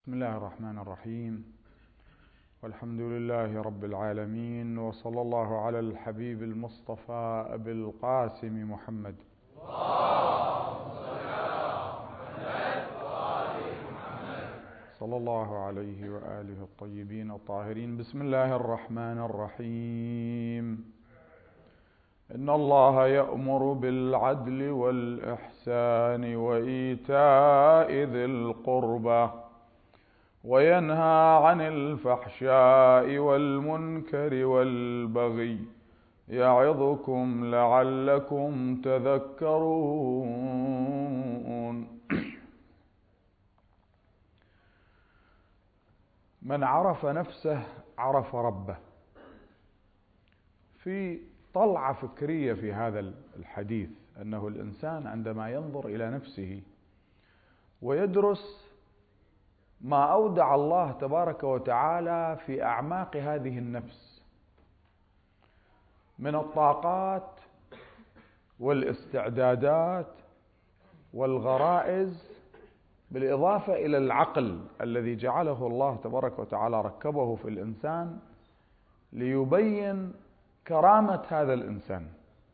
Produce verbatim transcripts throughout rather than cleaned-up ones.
بسم الله الرحمن الرحيم، والحمد لله رب العالمين، وصلى الله على الحبيب المصطفى أبي القاسم محمد. صلى الله عليه وآله الطيبين الطاهرين. بسم الله الرحمن الرحيم. إن الله يأمر بالعدل والإحسان وإيتاء ذي القربى وينهى عن الفحشاء والمنكر والبغي يعظكم لعلكم تذكرون. من عرف نفسه عرف ربه. في طلعة فكرية في هذا الحديث أنه الإنسان عندما ينظر إلى نفسه ويدرس ما أودع الله تبارك وتعالى في أعماق هذه النفس من الطاقات والاستعدادات والغرائز، بالإضافة إلى العقل الذي جعله الله تبارك وتعالى ركبه في الإنسان ليبين كرامة هذا الإنسان.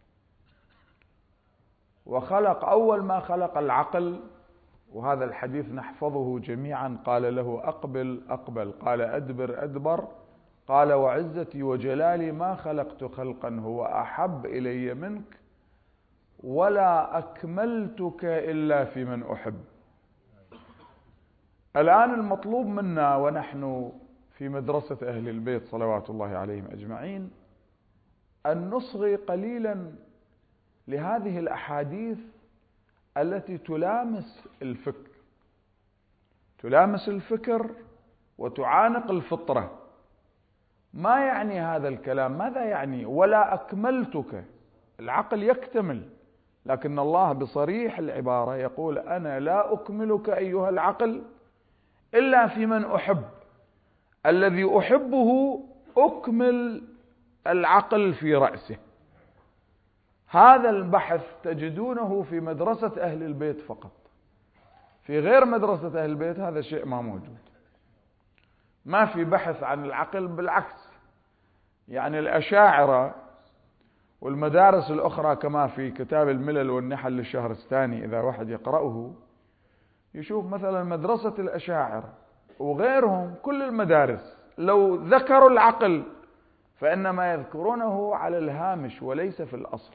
وخلق أول ما خلق العقل، وهذا الحديث نحفظه جميعا، قال له أقبل أقبل، قال أدبر أدبر، قال وعزتي وجلالي ما خلقت خلقا هو أحب إلي منك ولا أكملتك إلا في من أحب. الآن المطلوب منا ونحن في مدرسة أهل البيت صلوات الله عليهم أجمعين أن نصغي قليلا لهذه الأحاديث التي تلامس الفكر تلامس الفكر وتعانق الفطرة. ما يعني هذا الكلام؟ ماذا يعني ولا أكملتك؟ العقل يكتمل، لكن الله بصريح العبارة يقول أنا لا أكملك أيها العقل إلا في من أحب. الذي أحبه أكمل العقل في رأسه. هذا البحث تجدونه في مدرسة أهل البيت فقط، في غير مدرسة أهل البيت هذا الشيء ما موجود. ما في بحث عن العقل، بالعكس. يعني الأشاعرة والمدارس الأخرى كما في كتاب الملل والنحل للشهرستاني، إذا واحد يقرأه يشوف مثلا مدرسة الأشاعرة وغيرهم، كل المدارس لو ذكروا العقل فإنما يذكرونه على الهامش وليس في الأصل.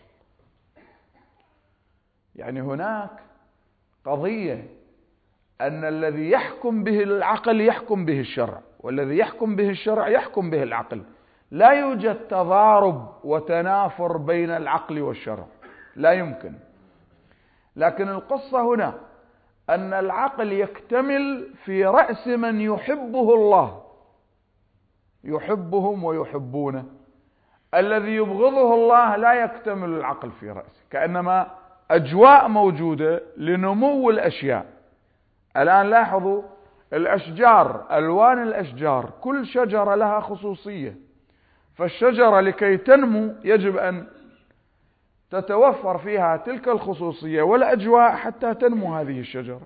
يعني هناك قضية أن الذي يحكم به العقل يحكم به الشرع، والذي يحكم به الشرع يحكم به العقل. لا يوجد تضارب وتنافر بين العقل والشرع، لا يمكن. لكن القصة هنا أن العقل يكتمل في رأس من يحبه الله، يحبهم ويحبونه. الذي يبغضه الله لا يكتمل العقل في رأسه، كأنما أجواء موجودة لنمو الأشياء. الآن لاحظوا الأشجار، ألوان الأشجار، كل شجرة لها خصوصية، فالشجرة لكي تنمو يجب أن تتوفر فيها تلك الخصوصية والأجواء حتى تنمو هذه الشجرة.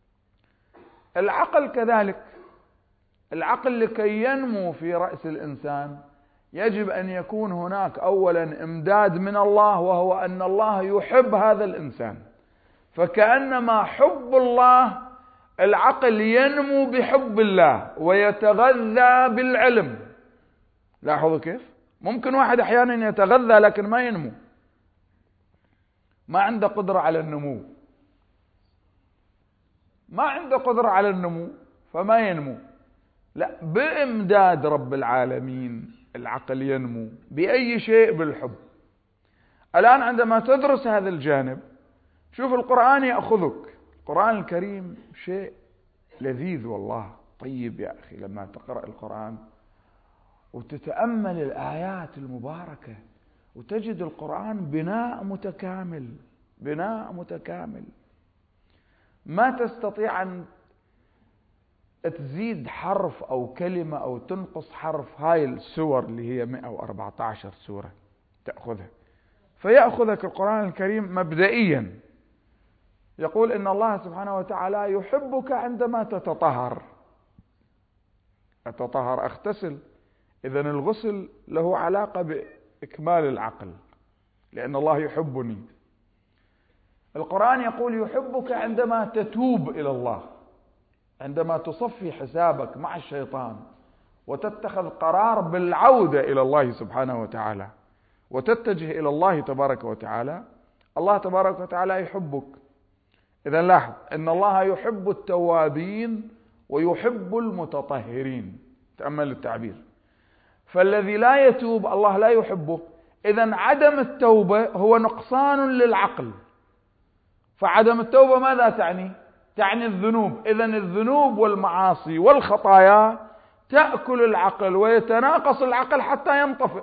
العقل كذلك، العقل لكي ينمو في رأس الإنسان يجب أن يكون هناك أولا إمداد من الله، وهو أن الله يحب هذا الإنسان. فكأنما حب الله، العقل ينمو بحب الله ويتغذى بالعلم. لاحظوا كيف ممكن واحد أحيانا يتغذى لكن ما ينمو، ما عنده قدرة على النمو، ما عنده قدرة على النمو فما ينمو. لا، بإمداد رب العالمين العقل ينمو. بأي شيء؟ بالحب. الآن عندما تدرس هذا الجانب، شوف القرآن يأخذك. القرآن الكريم شيء لذيذ والله، طيب يا أخي لما تقرأ القرآن وتتأمل الآيات المباركة وتجد القرآن بناء متكامل، بناء متكامل. ما تستطيع أن تزيد حرف أو كلمة أو تنقص حرف. هاي السور اللي هي مئة وأربعة عشر سورة تأخذها، فيأخذك القرآن الكريم مبدئيا يقول إن الله سبحانه وتعالى يحبك عندما تتطهر. أتطهر أغتسل. إذن الغسل له علاقة بإكمال العقل، لأن الله يحبني. القرآن يقول يحبك عندما تتوب إلى الله، عندما تصفي حسابك مع الشيطان وتتخذ قرار بالعودة إلى الله سبحانه وتعالى وتتجه إلى الله تبارك وتعالى، الله تبارك وتعالى يحبك. إذن لاحظ أن الله يحب التوابين ويحب المتطهرين، تأمل التعبير. فالذي لا يتوب الله لا يحبه. إذن عدم التوبة هو نقصان للعقل. فعدم التوبة ماذا تعني؟ تعني الذنوب. إذن الذنوب والمعاصي والخطايا تأكل العقل ويتناقص العقل حتى ينطفئ.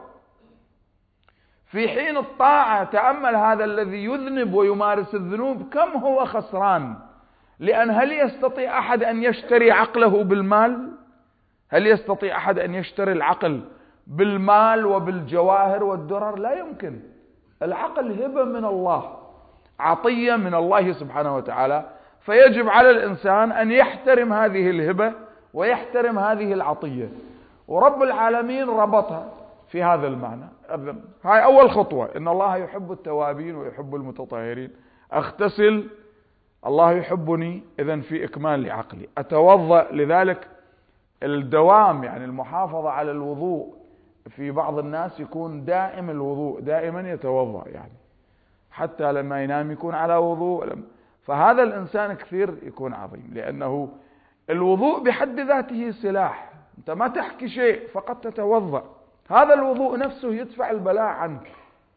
في حين الطاعة، تأمل هذا الذي يذنب ويمارس الذنوب كم هو خسران. لأن هل يستطيع أحد أن يشتري عقله بالمال؟ هل يستطيع أحد أن يشتري العقل بالمال وبالجواهر والدرر؟ لا يمكن. العقل هبة من الله، عطية من الله سبحانه وتعالى، فيجب على الإنسان أن يحترم هذه الهبة ويحترم هذه العطية. ورب العالمين ربطها في هذا المعنى. هاي أول خطوة، إن الله يحب التوابين ويحب المتطهرين. أغتسل، الله يحبني، إذن في إكمال لعقلي. أتوضأ، لذلك الدوام يعني المحافظة على الوضوء. في بعض الناس يكون دائم الوضوء، دائما يتوضأ، يعني حتى لما ينام يكون على وضوء. فهذا الإنسان كثير يكون عظيم، لأنه الوضوء بحد ذاته سلاح. أنت ما تحكي شيء، فقط تتوضأ. هذا الوضوء نفسه يدفع البلاء عنك،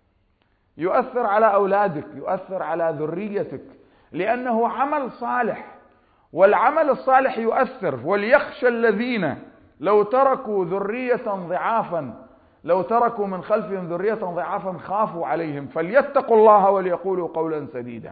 يؤثر على أولادك، يؤثر على ذريتك، لأنه عمل صالح، والعمل الصالح يؤثر. وليخشى الذين لو تركوا ذرية ضعافا لو تركوا من خلفهم ذرية ضعافا خافوا عليهم فليتقوا الله وليقولوا قولا سديدا.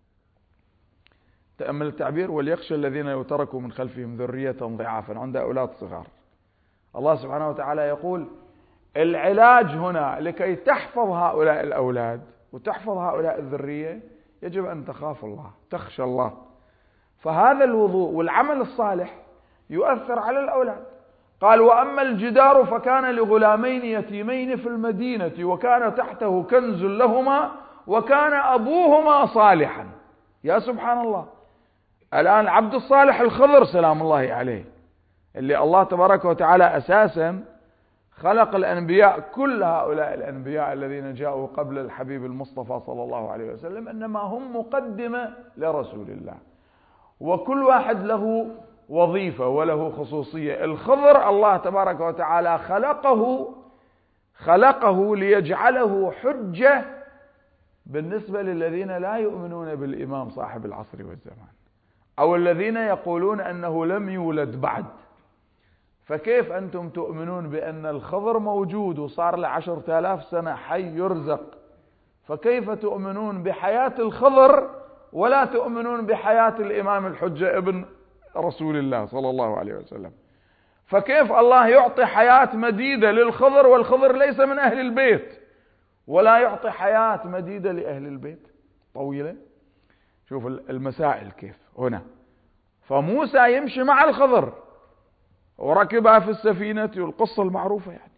تأمل التعبير، وليخشى الذين لو تركوا من خلفهم ذرية ضعافا، عند أولاد صغار. الله سبحانه وتعالى يقول العلاج هنا لكي تحفظ هؤلاء الأولاد وتحفظ هؤلاء الذرية يجب أن تخاف الله، تخشى الله. فهذا الوضوء والعمل الصالح يؤثر على الأولاد. قال وأما الجدار فكان لغلامين يتيمين في المدينة وكان تحته كنز لهما وكان أبوهما صالحا. يا سبحان الله، الآن العبد الصالح الخضر سلام الله عليه، اللي الله تبارك وتعالى أساسا خلق الأنبياء، كل هؤلاء الأنبياء الذين جاءوا قبل الحبيب المصطفى صلى الله عليه وسلم إنما هم مقدمة لرسول الله، وكل واحد له وظيفة وله خصوصية. الخضر الله تبارك وتعالى خلقه خلقه ليجعله حجة بالنسبة للذين لا يؤمنون بالإمام صاحب العصر والزمان، أو الذين يقولون أنه لم يولد بعد. فكيف أنتم تؤمنون بأن الخضر موجود وصار له عشرة آلاف سنة حي يرزق؟ فكيف تؤمنون بحياة الخضر ولا تؤمنون بحياة الإمام الحجة ابن رسول الله صلى الله عليه وسلم؟ فكيف الله يعطي حياة مديدة للخضر والخضر ليس من أهل البيت، ولا يعطي حياة مديدة لأهل البيت طويلة؟ شوف المسائل كيف هنا. فموسى يمشي مع الخضر وركبها في السفينة، والقصة المعروفة يعني،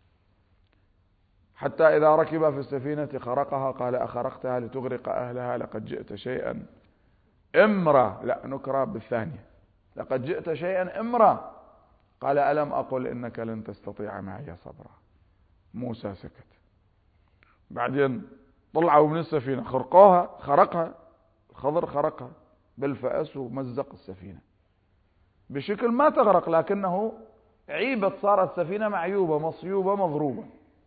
حتى إذا ركب في السفينة خرقها قال أخرقتها لتغرق أهلها لقد جئت شيئا إمرا. لا، نكرة بالثانية، لقد جئت شيئا إمرا. قال ألم أقل إنك لن تستطيع معي صبرا. موسى سكت. بعدين طلعوا من السفينة، خرقوها، خرقها الخضر، خرقها بالفأس ومزق السفينة بشكل ما تغرق، لكنه عيبت، صارت سفينة معيوبة مصيوبة مضروبة.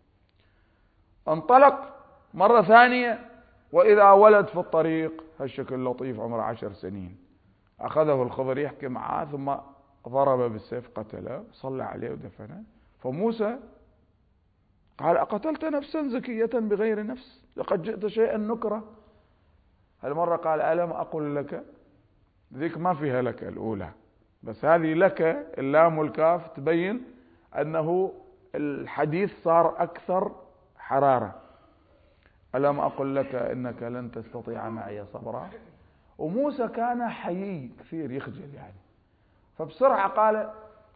انطلق مرة ثانية وإذا ولد في الطريق هالشكل لطيف عمره عشر سنين. أخذه الخضر يحكي معاه ثم ضرب بالسيف قتله، صلى عليه ودفنه. فموسى قال أقتلت نفسا زكية بغير نفس لقد جئت شيئا نكرا. هالمرة قال ألم أقل لك. ذيك ما فيها لك الأولى، بس هذه لك اللام والكاف تبين أنه الحديث صار أكثر حرارة. ألم أقل لك إنك لن تستطيع معي صبرا. وموسى كان حيي كثير، يخجل يعني، فبسرعة قال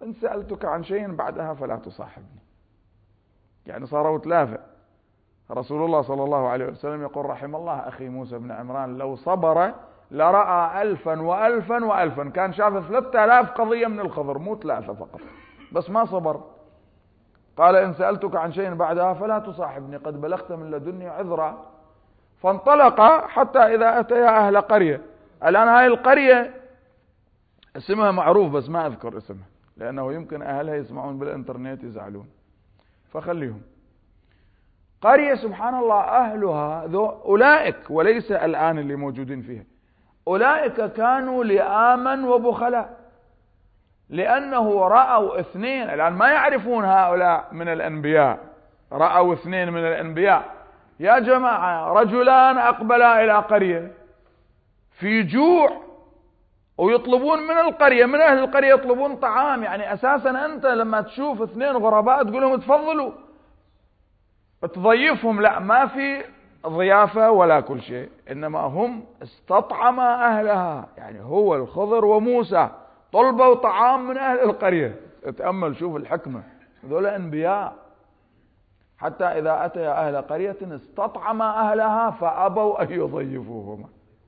إن سألتك عن شيء بعدها فلا تصاحبني. يعني صاروا ثلاثة. رسول الله صلى الله عليه وسلم يقول رحم الله أخي موسى بن عمران لو صبر لرأى ألفا وألفا وألفا، كان شاف ثلاثة آلاف قضية من الخضر مو ثلاثة فقط، بس ما صبر. قال إن سألتك عن شيء بعدها فلا تصاحبني قد بلغت من لدني عذرا. فانطلق حتى إذا أتيا أهل قرية. الآن هاي القرية اسمها معروف بس ما أذكر اسمها لأنه يمكن أهلها يسمعون بالإنترنت يزعلون، فخليهم. قرية سبحان الله أهلها ذو أولئك، وليس الآن اللي موجودين فيها، أولئك كانوا لآما وبخلاء، لأنه رأوا اثنين. الآن ما يعرفون هؤلاء من الأنبياء، رأوا اثنين من الأنبياء. يا جماعة رجلان أقبلا إلى قرية في جوع ويطلبون من القرية، من أهل القرية يطلبون طعام. يعني أساسا أنت لما تشوف اثنين غرباء تقول لهم تفضلوا تضيفهم، لا، ما في ضيافة ولا كل شيء، إنما هم استطعما أهلها. يعني هو الخضر وموسى طلبوا طعام من أهل القرية. اتأمل شوف الحكمة، ذول أنبياء. حتى إذا أتيا أهل قرية استطعما أهلها فأبوا أن يضيفوهما.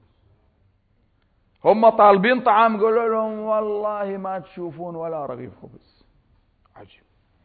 هم طالبين طعام قالوا لهم والله ما تشوفون ولا رغيف خبز. عجيب.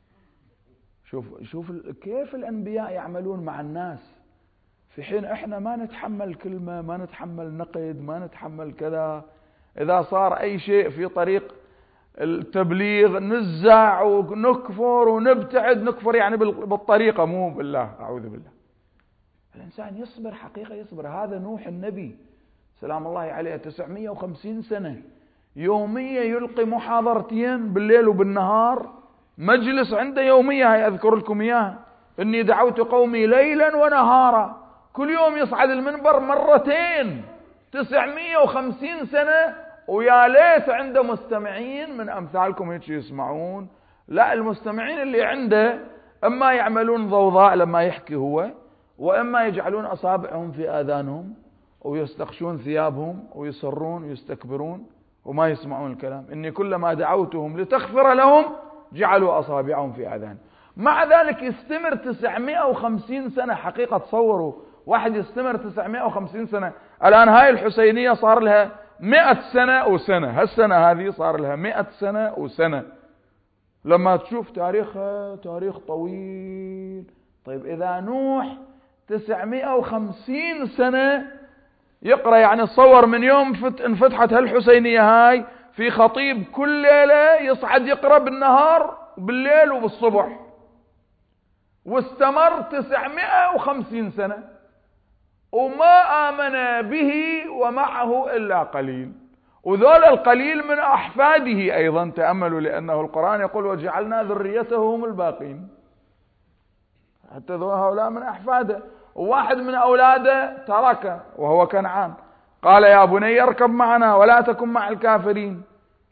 شوف شوف كيف الأنبياء يعملون مع الناس، في حين احنا ما نتحمل كلمة، ما نتحمل نقد، ما نتحمل كذا. إذا صار أي شيء في طريق التبليغ نزع ونكفر ونبتعد. نكفر يعني بالطريقة مو بالله، أعوذ بالله. الإنسان يصبر حقيقة، يصبر. هذا نوح النبي سلام الله عليه تسعمائة وخمسين سنة يوميا يلقي محاضرتين بالليل وبالنهار، مجلس عنده يوميا. هاي أذكر لكم إياها، إني دعوت قومي ليلا ونهارا، كل يوم يصعد المنبر مرتين، تسعمائة وخمسين سنة. ويا ليت عنده مستمعين من أمثالكم هيك يسمعون. لا، المستمعين اللي عنده إما يعملون ضوضاء لما يحكي هو، وإما يجعلون أصابعهم في آذانهم ويستخشون ثيابهم ويصرون ويستكبرون وما يسمعون الكلام. إني كلما دعوتهم لتغفر لهم جعلوا أصابعهم في آذانهم. مع ذلك يستمر تسعمائة وخمسين سنة. حقيقة تصوروا واحد يستمر تسعمائة وخمسين سنة. الآن هاي الحسينية صار لها مئة سنة وسنة، هالسنة هذه صار لها مئة سنة وسنة. لما تشوف تاريخها تاريخ طويل. طيب إذا نوح تسعمائة وخمسين سنة يقرأ، يعني تصور من يوم انفتحت هالحسينية هاي في خطيب كل ليلة يصعد يقرأ بالنهار وبالليل وبالصبح، واستمر تسعمائة وخمسين سنة وما آمن به ومعه إلا قليل. وذول القليل من أحفاده أيضا. تأملوا، لأنه القرآن يقول وجعلنا ذريته هم الباقين. حتى هؤلاء من أحفاده. وواحد من أولاده تركه وهو كنعان، قال يا بني اركب معنا ولا تكن مع الكافرين.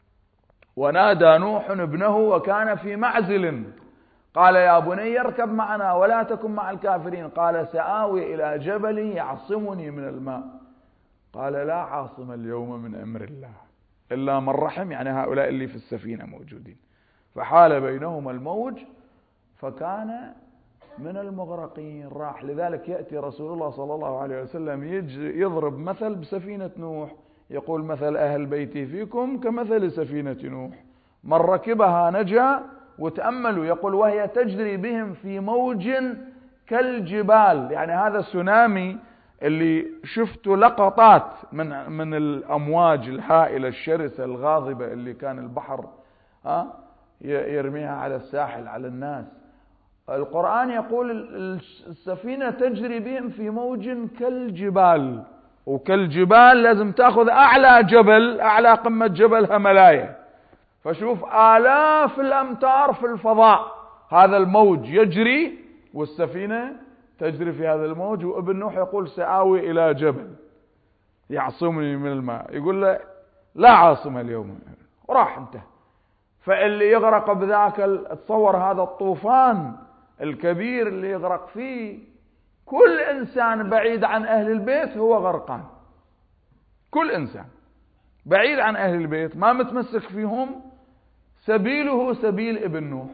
ونادى نوح ابنه وكان في معزل، قال يا بني اركب معنا ولا تكن مع الكافرين. قال سآوي إلى جبل يعصمني من الماء. قال لا عاصم اليوم من أمر الله إلا من رحم، يعني هؤلاء اللي في السفينة موجودين. فحال بينهما الموج فكان من المغرقين، راح. لذلك يأتي رسول الله صلى الله عليه وسلم يضرب مثل بسفينة نوح، يقول مثل أهل بيتي فيكم كمثل سفينة نوح، من ركبها نجا. وتأملوا يقول وهي تجري بهم في موج كالجبال. يعني هذا السونامي اللي شفتوا لقطات من من الأمواج الهائلة الشرسة الغاضبة اللي كان البحر ها يرميها على الساحل على الناس. القرآن يقول السفينة تجري بهم في موج كالجبال. وكالجبال لازم تأخذ أعلى جبل، أعلى قمة جبل هملايا. فشوف آلاف الأمتار في الفضاء، هذا الموج يجري والسفينة تجري في هذا الموج. وابن نوح يقول سآوي إلى جبل يعصمني من الماء. يقول له لا عاصم اليوم، وراح انتهى. فاللي يغرق بذاك، تصور هذا الطوفان الكبير اللي يغرق فيه، كل إنسان بعيد عن أهل البيت هو غرقان. كل إنسان بعيد عن أهل البيت ما متمسك فيهم سبيله سبيل ابن نوح.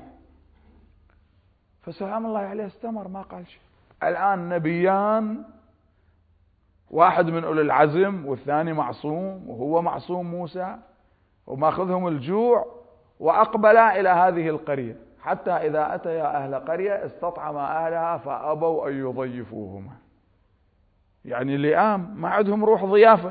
فسلام الله عليه استمر ما قال شيء. الآن نبيان، واحد من أولي العزم والثاني معصوم، وهو معصوم موسى، وماخذهم الجوع، وأقبلا إلى هذه القرية، حتى إذا أتيا أهل قرية استطعما أهلها فأبوا أن يضيفوهما. يعني لئام، ما عندهم روح ضيافة.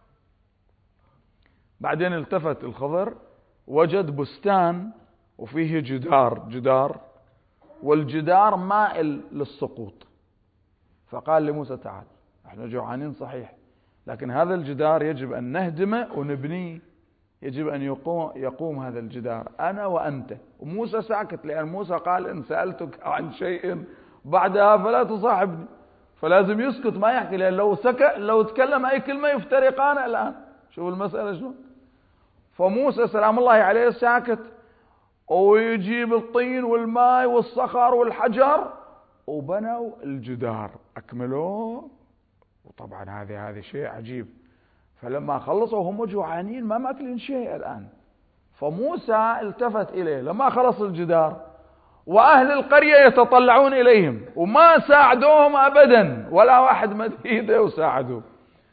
بعدين التفت الخضر وجد بستان وفيه جدار جدار والجدار مائل للسقوط. فقال لموسى تعال، احنا جوعانين صحيح، لكن هذا الجدار يجب أن نهدمه ونبنيه، يجب أن يقوم, يقوم هذا الجدار أنا وأنت. وموسى ساكت، لأن موسى قال إن سألتك عن شيء بعدها فلا تصاحبني، فلازم يسكت ما يحكي، لأن لو سكت لو تكلم أي كلمة يفترقان الآن. شوف المسألة شو. فموسى سلام الله عليه ساكت، ويجيب الطين والماء والصخر والحجر وبنوا الجدار أكملوه. وطبعا هذه هذه شيء عجيب. فلما خلصوا هم جوعانين ما ماكلين شيء الآن. فموسى التفت إليه لما خلص الجدار، وأهل القرية يتطلعون إليهم وما ساعدوهم أبدا، ولا واحد مد إيده وساعدوه.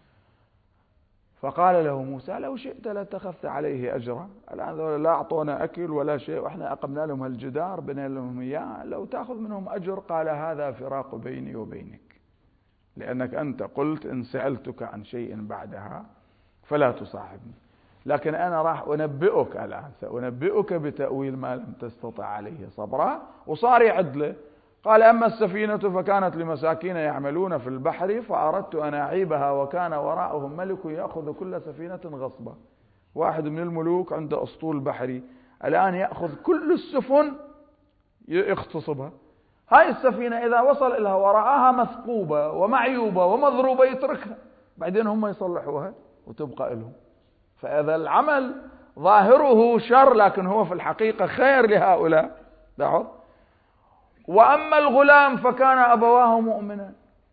فقال له موسى لو شئت لاتخذت عليه أجرا، الآن لا أعطونا أكل ولا شيء، وإحنا أقمنا لهم الجدار بنينا لهم إياه، لو تأخذ منهم أجر. قال هذا فراق بيني وبينك، لأنك أنت قلت إن سألتك عن شيء بعدها فلا تصاحبني، لكن أنا راح أنبئك الآن، سأنبئك بتأويل ما لم تستطع عليه صبرا. وصار يعد له. قال أما السفينة فكانت لمساكين يعملون في البحر فأردت أن أعيبها وكان وراءهم ملك يأخذ كل سفينة غصبا. واحد من الملوك عنده أسطول بحري، الآن يأخذ كل السفن يغتصبها. هاي السفينة إذا وصل إلها وراءها مثقوبة ومعيوبة ومضروبة يتركها، بعدين هم يصلحوها وتبقى لهم. فإذا العمل ظاهره شر لكن هو في الحقيقة خير لهؤلاء. لاحظ. وأما الغلام فكان أبواه مؤمنا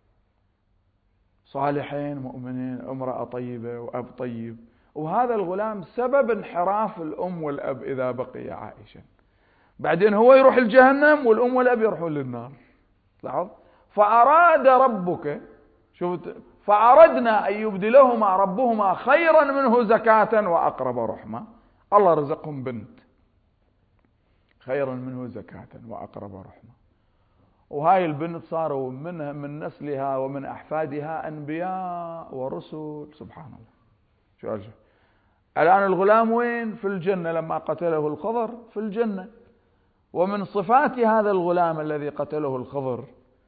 صالحين مؤمنين، امرأة طيبة وأب طيب، وهذا الغلام سبب انحراف الأم والأب إذا بقي عائشا. بعدين هو يروح الجهنم والأم والأب يروحون للنار. لاحظ. فأراد ربك، شوف، فأردنا أن يبدلهما ربهما خيرا منه زكاة وأقرب رحمة. الله رزقهم بنت خيرا منه زكاة وأقرب رحمة، وهاي البنت صاروا منها من نسلها ومن أحفادها أنبياء ورسل. سبحان الله. شو أرجع. الآن الغلام وين؟ في الجنة لما قتله الخضر في الجنة. ومن صفات هذا الغلام الذي قتله الخضر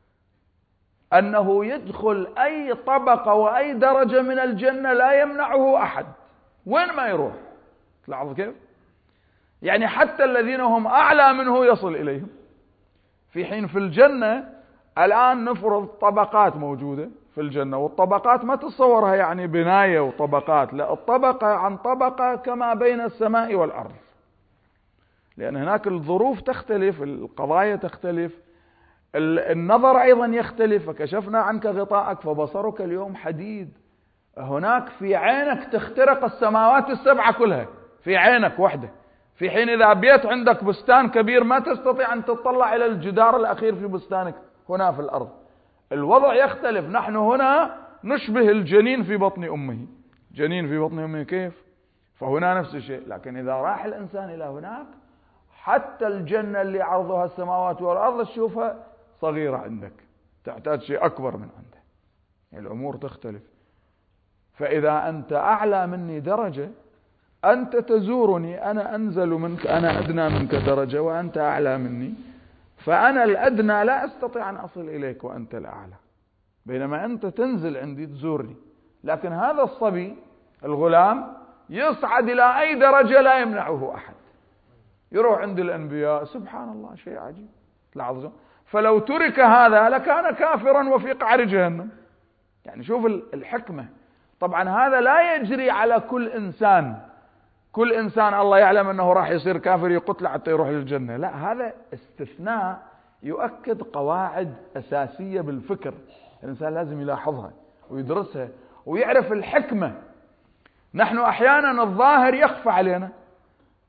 أنه يدخل أي طبقة وأي درجة من الجنة لا يمنعه أحد، وين ما يروح. لاحظ كيف؟ يعني حتى الذين هم أعلى منه يصل إليهم. في حين في الجنة الآن نفرض طبقات موجودة في الجنة، والطبقات ما تتصورها يعني بناية وطبقات، لا، الطبقة عن طبقة كما بين السماء والأرض، لأن هناك الظروف تختلف، القضايا تختلف، النظر أيضا يختلف. فكشفنا عنك غطاءك فبصرك اليوم حديد. هناك في عينك تخترق السماوات السبعة كلها في عينك وحده، في حين إذا بيت عندك بستان كبير ما تستطيع أن تطلع إلى الجدار الأخير في بستانك هنا في الأرض. الوضع يختلف. نحن هنا نشبه الجنين في بطن أمه. جنين في بطن أمه كيف؟ فهنا نفس الشيء. لكن إذا راح الإنسان إلى هناك حتى الجنة اللي عرضها السماوات والأرض تشوفها صغيرة عندك، تحتاج شيء أكبر من عنده. يعني الأمور تختلف. فإذا أنت أعلى مني درجة أنت تزورني، أنا أنزل منك، أنا أدنى منك درجة وأنت أعلى مني، فأنا الأدنى لا أستطيع أن أصل إليك وأنت الأعلى، بينما أنت تنزل عندي تزورني. لكن هذا الصبي الغلام يصعد إلى أي درجة لا يمنعه أحد، يروح عند الأنبياء. سبحان الله، شيء عجيب. لاحظوا. فلو ترك هذا لكان كافرا وفي قعر جهنم. يعني شوف الحكمة. طبعا هذا لا يجري على كل إنسان، كل إنسان الله يعلم أنه راح يصير كافر يقتل حتى يروح للجنة، لا، هذا استثناء يؤكد قواعد أساسية بالفكر. الإنسان لازم يلاحظها ويدرسها ويعرف الحكمة. نحن أحيانا الظاهر يخفى علينا،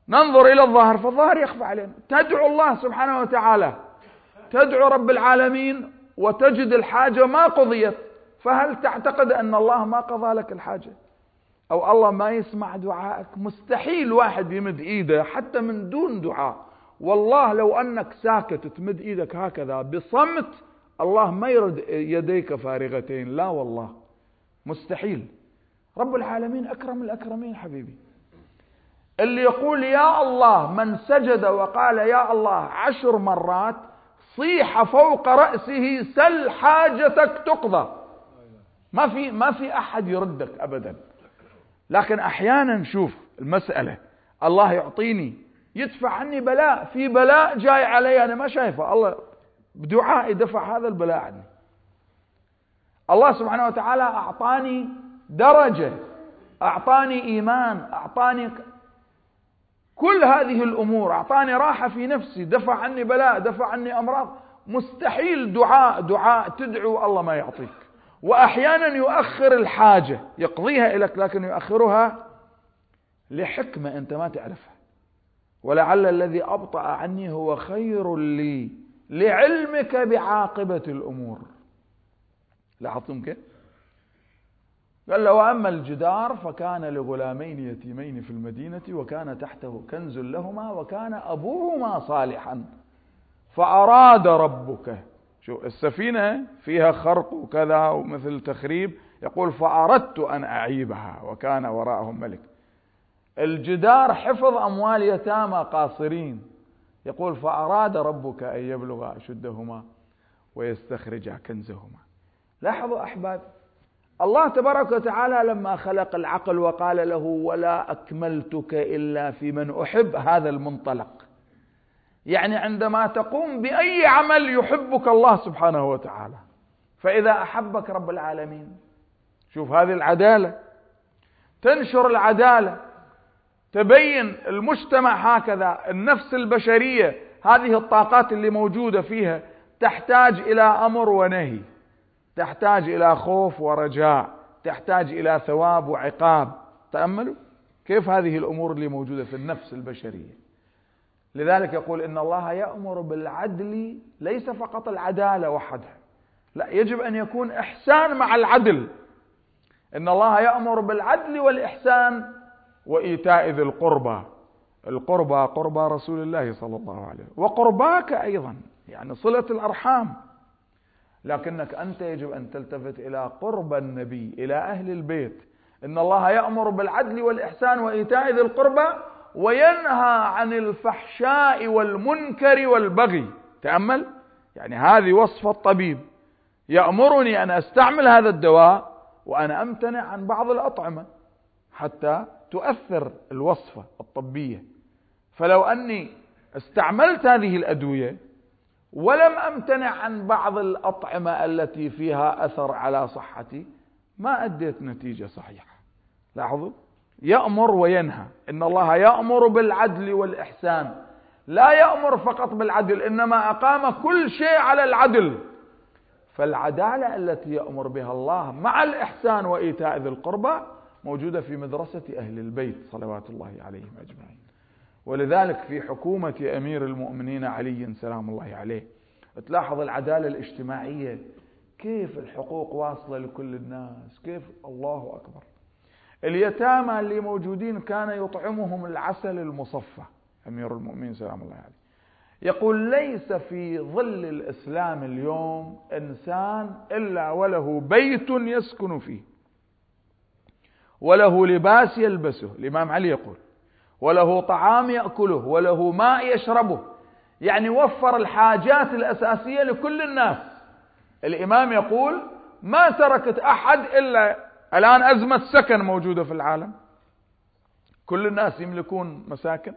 ننظر إلى الظاهر فالظاهر يخفى علينا. تدعو الله سبحانه وتعالى، تدعو رب العالمين وتجد الحاجة ما قضيت، فهل تعتقد أن الله ما قضى لك الحاجة أو الله ما يسمع دعائك؟ مستحيل واحد يمد إيده حتى من دون دعاء. والله لو أنك ساكت تمد إيدك هكذا بصمت الله ما يرد يديك فارغتين، لا والله مستحيل. رب العالمين أكرم الأكرمين حبيبي. اللي يقول يا الله من سجد وقال يا الله عشر مرات صيح فوق رأسه سل حاجتك تقضى، ما في ما في أحد يردك أبدا. لكن أحيانا شوف المسألة، الله يعطيني يدفع عني بلاء، في بلاء جاي علي أنا ما شايفه، الله بدعائي دفع هذا البلاء عني. الله سبحانه وتعالى أعطاني درجة، أعطاني إيمان، أعطاني كل هذه الأمور، أعطاني راحة في نفسي، دفع عني بلاء، دفع عني أمراض. مستحيل دعاء دعاء تدعو الله ما يعطيك. وأحيانا يؤخر الحاجة يقضيها لك، لكن يؤخرها لحكمة أنت ما تعرفها. ولعل الذي أبطأ عني هو خير لي لعلمك بعاقبة الأمور. لاحظتم كيف؟ قال له وأما الجدار فكان لغلامين يتيمين في المدينة وكان تحته كنز لهما وكان أبوهما صالحا فأراد ربك، شو السفينة فيها خرق وكذا ومثل تخريب، يقول فأردت أن أعيبها وكان وراءهم ملك. الجدار حفظ أموال يتامى قاصرين، يقول فأراد ربك أن يبلغ أشدهما ويستخرج كنزهما. لاحظوا أحباب، الله تبارك وتعالى لما خلق العقل وقال له ولا أكملتك إلا في من أحب، هذا المنطلق، يعني عندما تقوم بأي عمل يحبك الله سبحانه وتعالى. فإذا أحبك رب العالمين، شوف هذه العدالة، تنشر العدالة، تبين المجتمع هكذا، النفس البشرية هذه الطاقات اللي موجودة فيها تحتاج إلى أمر ونهي، تحتاج إلى خوف ورجاء، تحتاج إلى ثواب وعقاب. تأملوا كيف هذه الأمور اللي موجودة في النفس البشرية. لذلك يقول إن الله يأمر بالعدل، ليس فقط العدالة وحدها، لا، يجب أن يكون إحسان مع العدل. إن الله يأمر بالعدل والإحسان وإيتاء ذي القربى. القربى قربى رسول الله صلى الله عليه وسلم، وقرباك أيضا يعني صلة الأرحام. لكنك أنت يجب أن تلتفت إلى قرب النبي، إلى أهل البيت. إن الله يأمر بالعدل والإحسان وإيتاء ذي القربى وينهى عن الفحشاء والمنكر والبغي. تأمل، يعني هذه وصفة الطبيب، يأمرني أن أستعمل هذا الدواء وأنا أمتنع عن بعض الأطعمة حتى تؤثر الوصفة الطبية. فلو أني استعملت هذه الأدوية ولم أمتنع عن بعض الأطعمة التي فيها أثر على صحتي، ما أديت نتيجة صحيحة. لاحظوا، يأمر وينهى. إن الله يأمر بالعدل والإحسان، لا يأمر فقط بالعدل، إنما أقام كل شيء على العدل. فالعدالة التي يأمر بها الله مع الإحسان وإيتاء ذي القربى موجودة في مدرسة أهل البيت صلوات الله عليهم أجمعين. ولذلك في حكومة أمير المؤمنين علي سلام الله عليه تلاحظ العدالة الاجتماعية، كيف الحقوق واصلة لكل الناس، كيف الله أكبر. اليتامى اللي موجودين كان يطعمهم العسل المصفى أمير المؤمنين سلام الله عليه. يقول ليس في ظل الإسلام اليوم إنسان إلا وله بيت يسكن فيه، وله لباس يلبسه، الإمام علي يقول، وله طعام يأكله، وله ماء يشربه، يعني وفر الحاجات الأساسية لكل الناس. الإمام يقول ما تركت أحد إلا الآن أزمة سكن موجودة في العالم، كل الناس يملكون مساكن.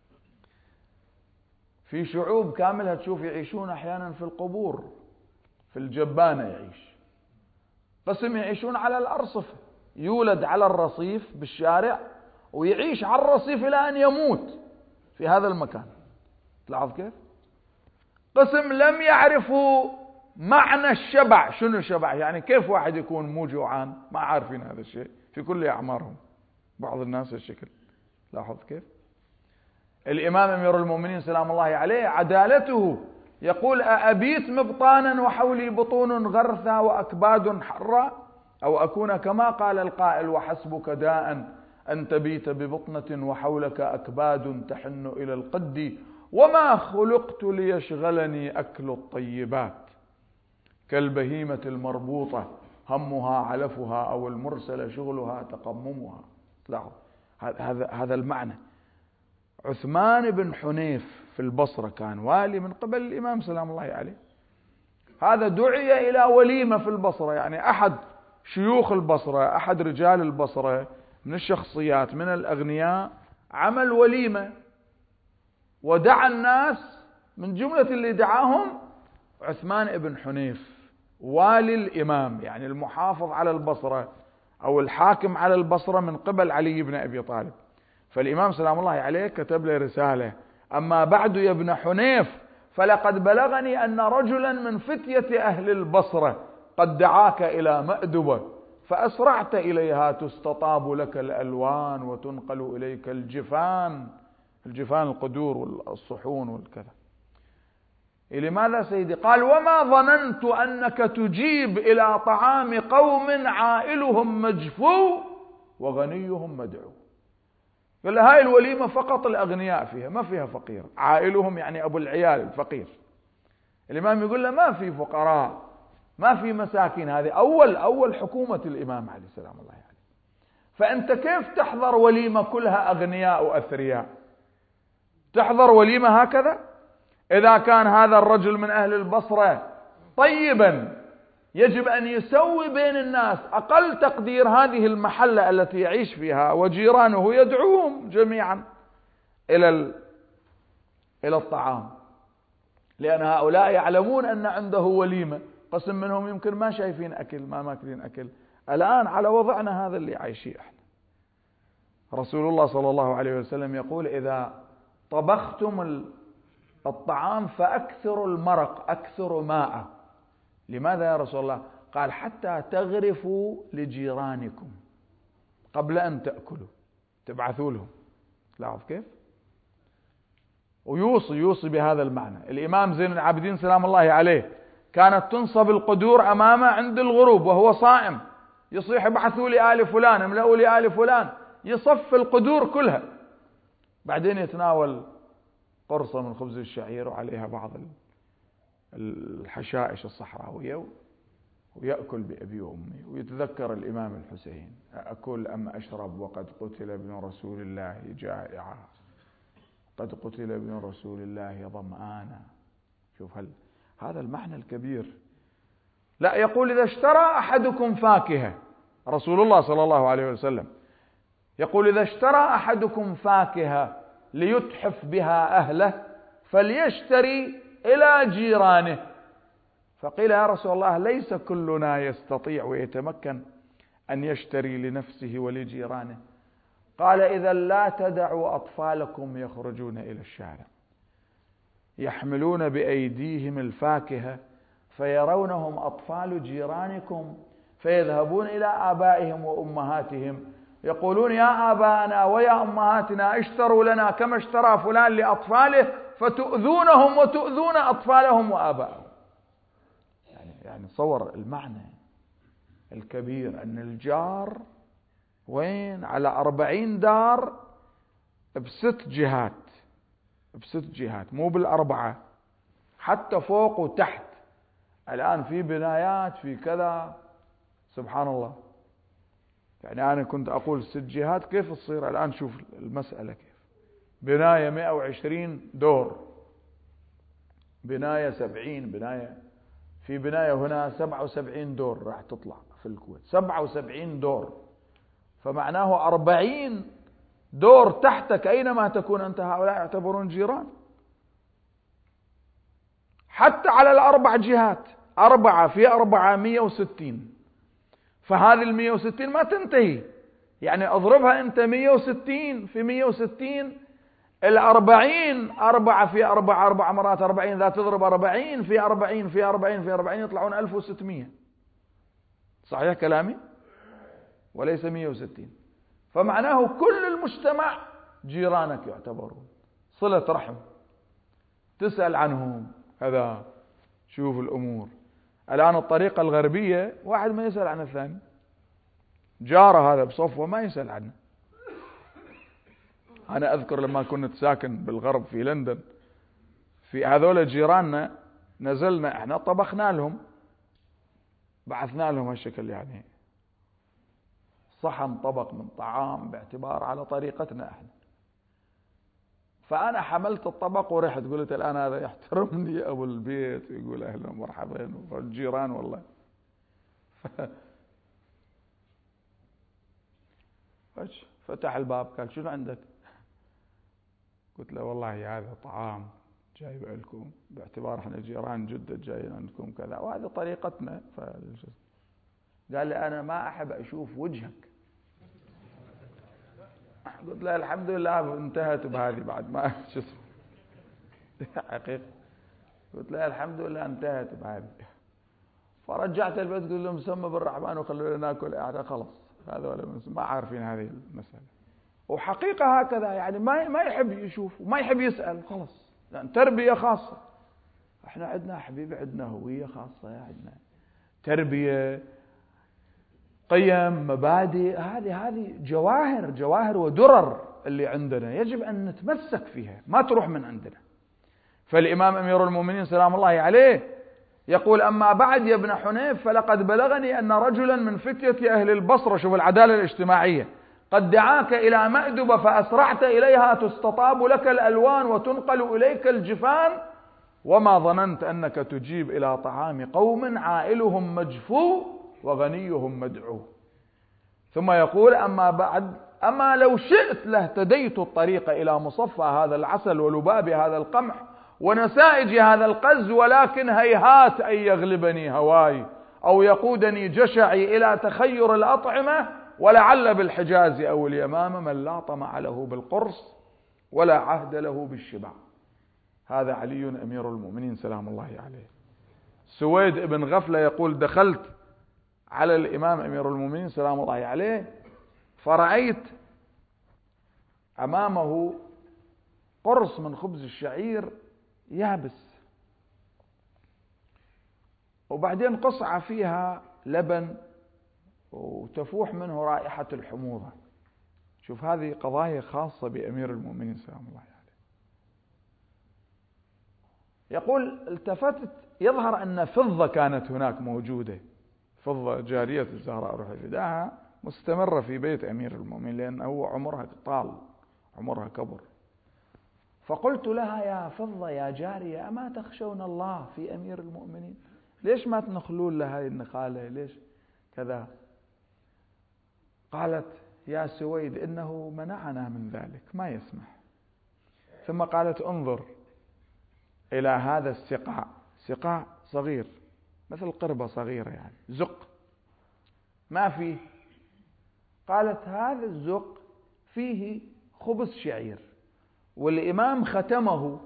في شعوب كاملة تشوف يعيشون أحيانا في القبور، في الجبانة يعيش، قسم يعيشون على الأرصفة، يولد على الرصيف بالشارع ويعيش على الرصيف إلى أن يموت في هذا المكان. تلاحظ كيف؟ قسم لم يعرفوا معنى الشبع. شنو الشبع؟ يعني كيف واحد يكون مو جوعان؟ ما عارفين هذا الشيء في كل أعمارهم، بعض الناس الشكل. لاحظ كيف؟ الإمام أمير المؤمنين سلام الله عليه عدالته يقول: أأبيت مبطانا وحولي بطون غرثا وأكباد حرة، أو أكون كما قال القائل: وحسبك داء أن تبيت ببطنة وحولك أكباد تحن إلى القد، وما خلقت ليشغلني أكل الطيبات، كالبهيمة المربوطة همها علفها، أو المرسل شغلها تقممها. هذا هذا المعنى. عثمان بن حنيف في البصرة كان والي من قبل الإمام سلام الله عليه. هذا دعي إلى وليمة في البصرة، يعني أحد شيوخ البصرة، أحد رجال البصرة من الشخصيات من الأغنياء، عمل وليمة ودعا الناس، من جملة اللي دعاهم عثمان بن حنيف والي الإمام، يعني المحافظ على البصرة أو الحاكم على البصرة من قبل علي بن أبي طالب. فالإمام سلام الله عليه كتب له رسالة: أما بعد يا ابن حنيف، فلقد بلغني أن رجلا من فتية أهل البصرة قد دعاك إلى مأدبة، فأسرعت إليها تستطاب لك الألوان وتنقل إليك الجفان، الجفان القدور والصحون والكذا. لماذا سيدي؟ قال: وما ظننت أنك تجيب إلى طعام قوم عائلهم مجفو وغنيهم مدعو. قال له: هاي الوليمة فقط الأغنياء فيها، ما فيها فقير. عائلهم يعني أبو العيال الفقير. الإمام يقول له: ما في فقراء، ما في مساكين. هذه أول أول حكومة الإمام عليه السلام الله عليه. فأنت كيف تحضر وليمة كلها أغنياء وأثرياء؟ تحضر وليمة هكذا؟ إذا كان هذا الرجل من أهل البصرة طيبا، يجب أن يسوي بين الناس. أقل تقدير هذه المحلة التي يعيش فيها وجيرانه يدعوهم جميعا إلى إلى الطعام، لأن هؤلاء يعلمون أن عنده وليمة. قسم منهم يمكن ما شايفين أكل، ما ماكلين أكل. الآن على وضعنا هذا اللي عايشين احنا. رسول الله صلى الله عليه وسلم يقول: إذا طبختم الطعام فأكثروا المرق، أكثروا ماء. لماذا يا رسول الله؟ قال: حتى تغرفوا لجيرانكم قبل أن تأكلوا، تبعثوا لهم. لاحظ كيف؟ ويوصي يوصي بهذا المعنى. الإمام زين العابدين سلام الله عليه كانت تنصب القدور أمامه عند الغروب وهو صائم، يصيح: ابعثوا لي آل فلان، املأوا لي آل فلان، يصف القدور كلها. بعدين يتناول قرصة من خبز الشعير وعليها بعض الحشائش الصحراوية ويأكل بأبي وأمي، ويتذكر الإمام الحسين: أأكل أم أشرب وقد قتل ابن رسول الله جائعا، قد قتل ابن رسول الله ظمآنا. شوف هل هذا المعنى الكبير. لا، يقول: إذا اشترى أحدكم فاكهة، رسول الله صلى الله عليه وسلم يقول: إذا اشترى أحدكم فاكهة ليتحف بها أهله فليشتري إلى جيرانه. فقيل: يا رسول الله، ليس كلنا يستطيع ويتمكن أن يشتري لنفسه ولجيرانه. قال: إذا لا تدعوا أطفالكم يخرجون إلى الشارع يحملون بأيديهم الفاكهة فيرونهم أطفال جيرانكم، فيذهبون إلى آبائهم وأمهاتهم يقولون: يا آباءنا ويا أمهاتنا اشتروا لنا كما اشترى فلان لأطفاله، فتؤذونهم وتؤذون أطفالهم وآبائهم. يعني يعني صور المعنى الكبير أن الجار وين على أربعين دار بست جهات، بست جهات، مو بالأربعة، حتى فوق وتحت. الآن في بنايات في كذا، سبحان الله. يعني أنا كنت أقول ست جهات، كيف تصير الآن؟ شوف المسألة كيف. بناية مئة وعشرين دور، بناية سبعين، بناية في بناية هنا سبعة وسبعين دور راح تطلع في الكويت، سبعة وسبعين دور. فمعناه أربعين دور تحتك أينما تكون أنت، هؤلاء يعتبرون جيران. حتى على الأربع جهات، أربعة في أربعة مئة وستين. فهذه المئة وستين ما تنتهي، يعني أضربها أنت مئة وستين في مئة وستين، الأربعين، أربعة في أربعة، أربع مرات أربعين، إذا تضرب أربعين في أربعين في أربعين في أربعين يطلعون ألف وستمائة. صحيح كلامي؟ وليس مئة وستين. فمعناه كل المجتمع جيرانك يعتبرون، صلة رحم، تسأل عنهم هذا. شوف الأمور الآن الطريقة الغربية واحد ما يسأل عن الثاني، جاره هذا بصفوة ما يسأل عنه. أنا أذكر لما كنت ساكن بالغرب في لندن، في هذول جيراننا نزلنا احنا طبخنا لهم، بعثنا لهم هالشكل يعني صحن طبق من طعام باعتبار على طريقتنا احنا. فأنا حملت الطبق ورحت قلت الآن هذا يحترمني أبو البيت يقول أهلا ومرحبا والجيران والله. فتح الباب قال شنو عندك؟ قلت له والله هذا طعام جايب لكم باعتبار احنا جيران جدة جايين عندكم كذا وهذه طريقتنا. قال لي أنا ما أحب أشوف وجهك. قلت له الحمد لله انتهت بهذه بعد ما شو اسمه حقيقة. قلت له الحمد لله انتهت بهذه. فرجعت البيت قلت لهم سموا بالرحمن وخلونا ناكل قاعدة خلاص. هذا ولا ما عارفين هذه المسألة. وحقيقة هكذا يعني ما ما يحب يشوف وما يحب يسأل خلاص، لأن تربية خاصة. احنا عندنا حبيبي عندنا هوية خاصة، عندنا تربية، قيم، مبادئ، هذه هذه جواهر جواهر ودرر اللي عندنا يجب أن نتمسك فيها ما تروح من عندنا. فالإمام أمير المؤمنين سلام الله عليه يقول أما بعد يا ابن حنيف فلقد بلغني أن رجلا من فتية أهل البصرة، شوف العدالة الاجتماعية، قد دعاك إلى مأدبة فأسرعت إليها تستطاب لك الألوان وتنقل إليك الجفان، وما ظننت أنك تجيب إلى طعام قوم عائلهم مجفو وغنيهم مدعو. ثم يقول أما بعد أما لو شئت لاهتديت الطريق إلى مصفى هذا العسل ولباب هذا القمح ونسائج هذا القز، ولكن هيهات أن يغلبني هواي أو يقودني جشعي إلى تخير الأطعمة، ولعل بالحجاز أو اليمامة من لا طمع له بالقرص ولا عهد له بالشبع. هذا علي أمير المؤمنين سلام الله عليه. سويد بن غفلة يقول دخلت على الإمام أمير المؤمنين سلام الله عليه فرأيت أمامه قرص من خبز الشعير يابس، وبعدين قصعة فيها لبن وتفوح منه رائحة الحموضة. شوف هذه قضايا خاصة بأمير المؤمنين سلام الله عليه. يقول التفتت يظهر أن فضة كانت هناك موجودة، فضة جارية الزهراء روح فداها مستمرة في بيت أمير المؤمنين لأنه عمرها طال، عمرها كبر. فقلت لها يا فضة يا جارية أما تخشون الله في أمير المؤمنين؟ ليش ما تنخلون لها النخالة؟ ليش كذا؟ قالت يا سويد إنه منعنا من ذلك ما يسمح. ثم قالت انظر إلى هذا السقاء، سقاء صغير مثل قربة صغيرة يعني زق ما فيه. قالت هذا الزق فيه خبز شعير والإمام ختمه،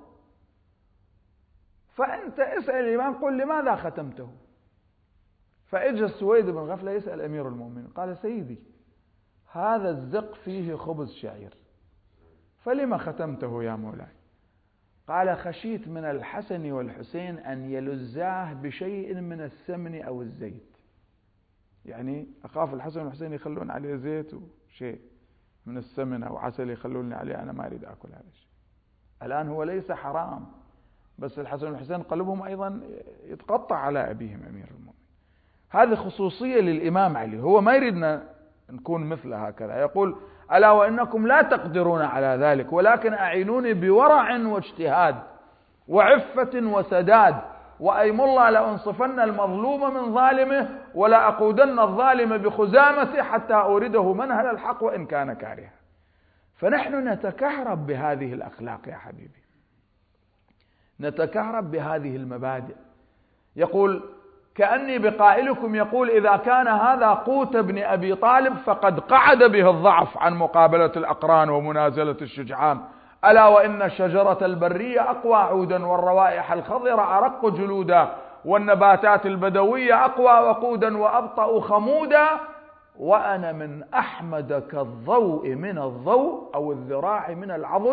فأنت اسأل الإمام قل لماذا ختمته. فإجى السويد بن غفلة يسأل أمير المؤمنين قال سيدي هذا الزق فيه خبز شعير فلما ختمته يا مولاي؟ قال خشيت من الحسن والحسين أن يلزاه بشيء من السمن أو الزيت، يعني أخاف الحسن والحسين يخلون عليه زيت وشيء من السمن أو عسل يخلوني عليه، أنا ما أريد أكل هذا الشيء. الآن هو ليس حرام بس الحسن والحسين قلبهم أيضا يتقطع على أبيهم أمير المؤمنين. هذه خصوصية للإمام علي، هو ما يريدنا نكون مثل هكذا. يقول ألا وإنكم لا تقدرون على ذلك ولكن أعينوني بورع واجتهاد وعفة وسداد، وأيم الله لأنصفن المظلوم من ظالمه ولا أقودن الظالم بخزامته حتى أورده منهل الحق وإن كان كارها. فنحن نتكهرب بهذه الأخلاق يا حبيبي، نتكهرب بهذه المبادئ. يقول كأني بقائلكم يقول إذا كان هذا قوت ابن أبي طالب فقد قعد به الضعف عن مقابلة الأقران ومنازلة الشجعان. ألا وإن الشجرة البرية أقوى عودا والروائح الخضرة أرق جلودا والنباتات البدوية أقوى وقودا وأبطأ خمودا، وأنا من أحمد كالضوء من الضوء أو الذراع من العضد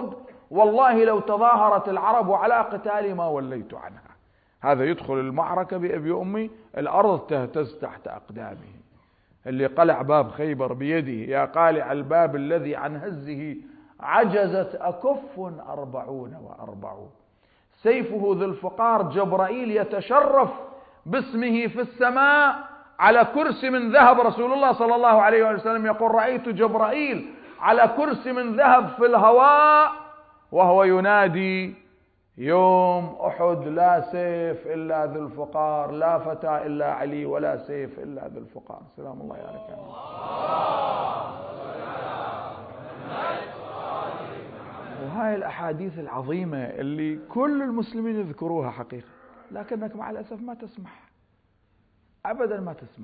والله لو تظاهرت العرب على قتالي ما وليت عنها. هذا يدخل المعركة بأبي أمي الأرض تهتز تحت أقدامه. اللي قلع باب خيبر بيده، يا قالع الباب الذي عن هزه عجزت أكف أربعون وأربعون. سيفه ذو الفقار جبرائيل يتشرف باسمه في السماء على كرسي من ذهب. رسول الله صلى الله عليه وسلم يقول: رأيت جبرائيل على كرسي من ذهب في الهواء وهو ينادي يوم أحد: لا سيف إلا ذو الفقار، لا فتى إلا علي، ولا سيف إلا ذو الفقار. سلام الله عليك. وهاي الأحاديث العظيمة اللي كل المسلمين يذكروها حقيقة، لكنك مع الأسف ما تسمح، أبدا ما تسمح.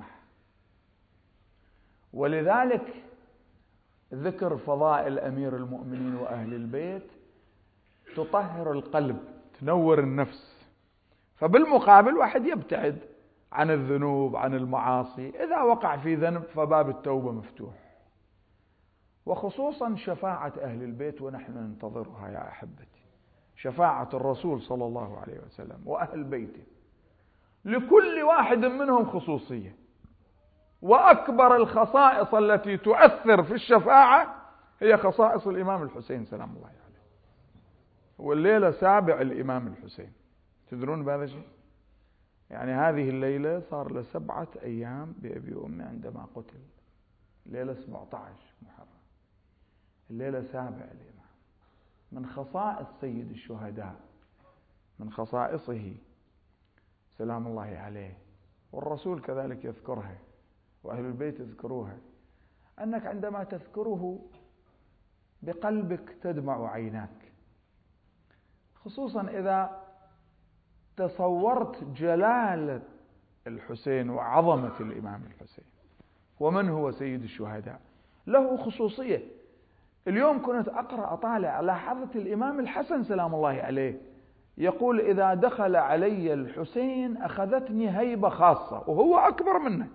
ولذلك ذكر فضائل أمير المؤمنين وأهل البيت تطهر القلب، تنور النفس. فبالمقابل واحد يبتعد عن الذنوب، عن المعاصي. إذا وقع في ذنب فباب التوبة مفتوح. وخصوصا شفاعة أهل البيت ونحن ننتظرها يا أحبتي، شفاعة الرسول صلى الله عليه وسلم وأهل بيته. لكل واحد منهم خصوصية، وأكبر الخصائص التي تؤثر في الشفاعة هي خصائص الإمام الحسين سلام الله عليه. والليلة سابع الإمام الحسين، تدرون بهذا الشيء؟ يعني هذه الليلة صار له سبعة أيام بأبي أمي عندما قتل. الليلة سبعة عشر محرم، الليلة سابع الإمام. من خصائص سيد الشهداء، من خصائصه سلام الله عليه، والرسول كذلك يذكرها وأهل البيت يذكروها، أنك عندما تذكره بقلبك تدمع عيناك، خصوصا إذا تصورت جلالة الحسين وعظمة الإمام الحسين ومن هو سيد الشهداء. له خصوصية. اليوم كنت أقرأ أطالع، لاحظت الإمام الحسن سلام الله عليه يقول: إذا دخل علي الحسين أخذتني هيبة خاصة، وهو أكبر منه.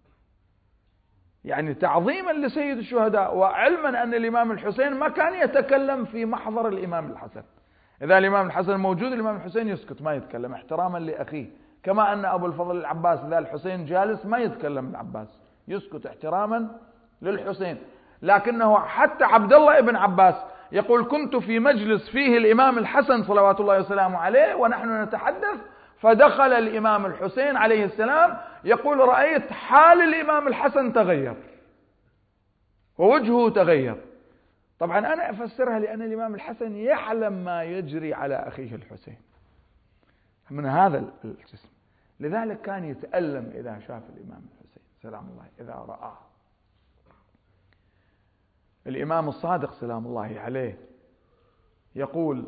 يعني تعظيما لسيد الشهداء، وعلما أن الإمام الحسين ما كان يتكلم في محضر الإمام الحسن. إذا الإمام الحسن موجود الإمام الحسين يسكت ما يتكلم احتراما لأخيه، كما أن أبو الفضل العباس إذا الحسين جالس ما يتكلم العباس، يسكت احتراما للحسين. لكنه حتى عبد الله ابن عباس يقول: كنت في مجلس فيه الإمام الحسن صلوات الله وسلامه عليه ونحن نتحدث، فدخل الإمام الحسين عليه السلام، يقول: رأيت حال الإمام الحسن تغير ووجهه تغير. طبعا أنا أفسرها لأن الإمام الحسن يعلم ما يجري على أخيه الحسين من هذا الجسم، لذلك كان يتألم إذا شاف الإمام الحسين سلام الله، إذا رآه. الإمام الصادق سلام الله عليه يقول: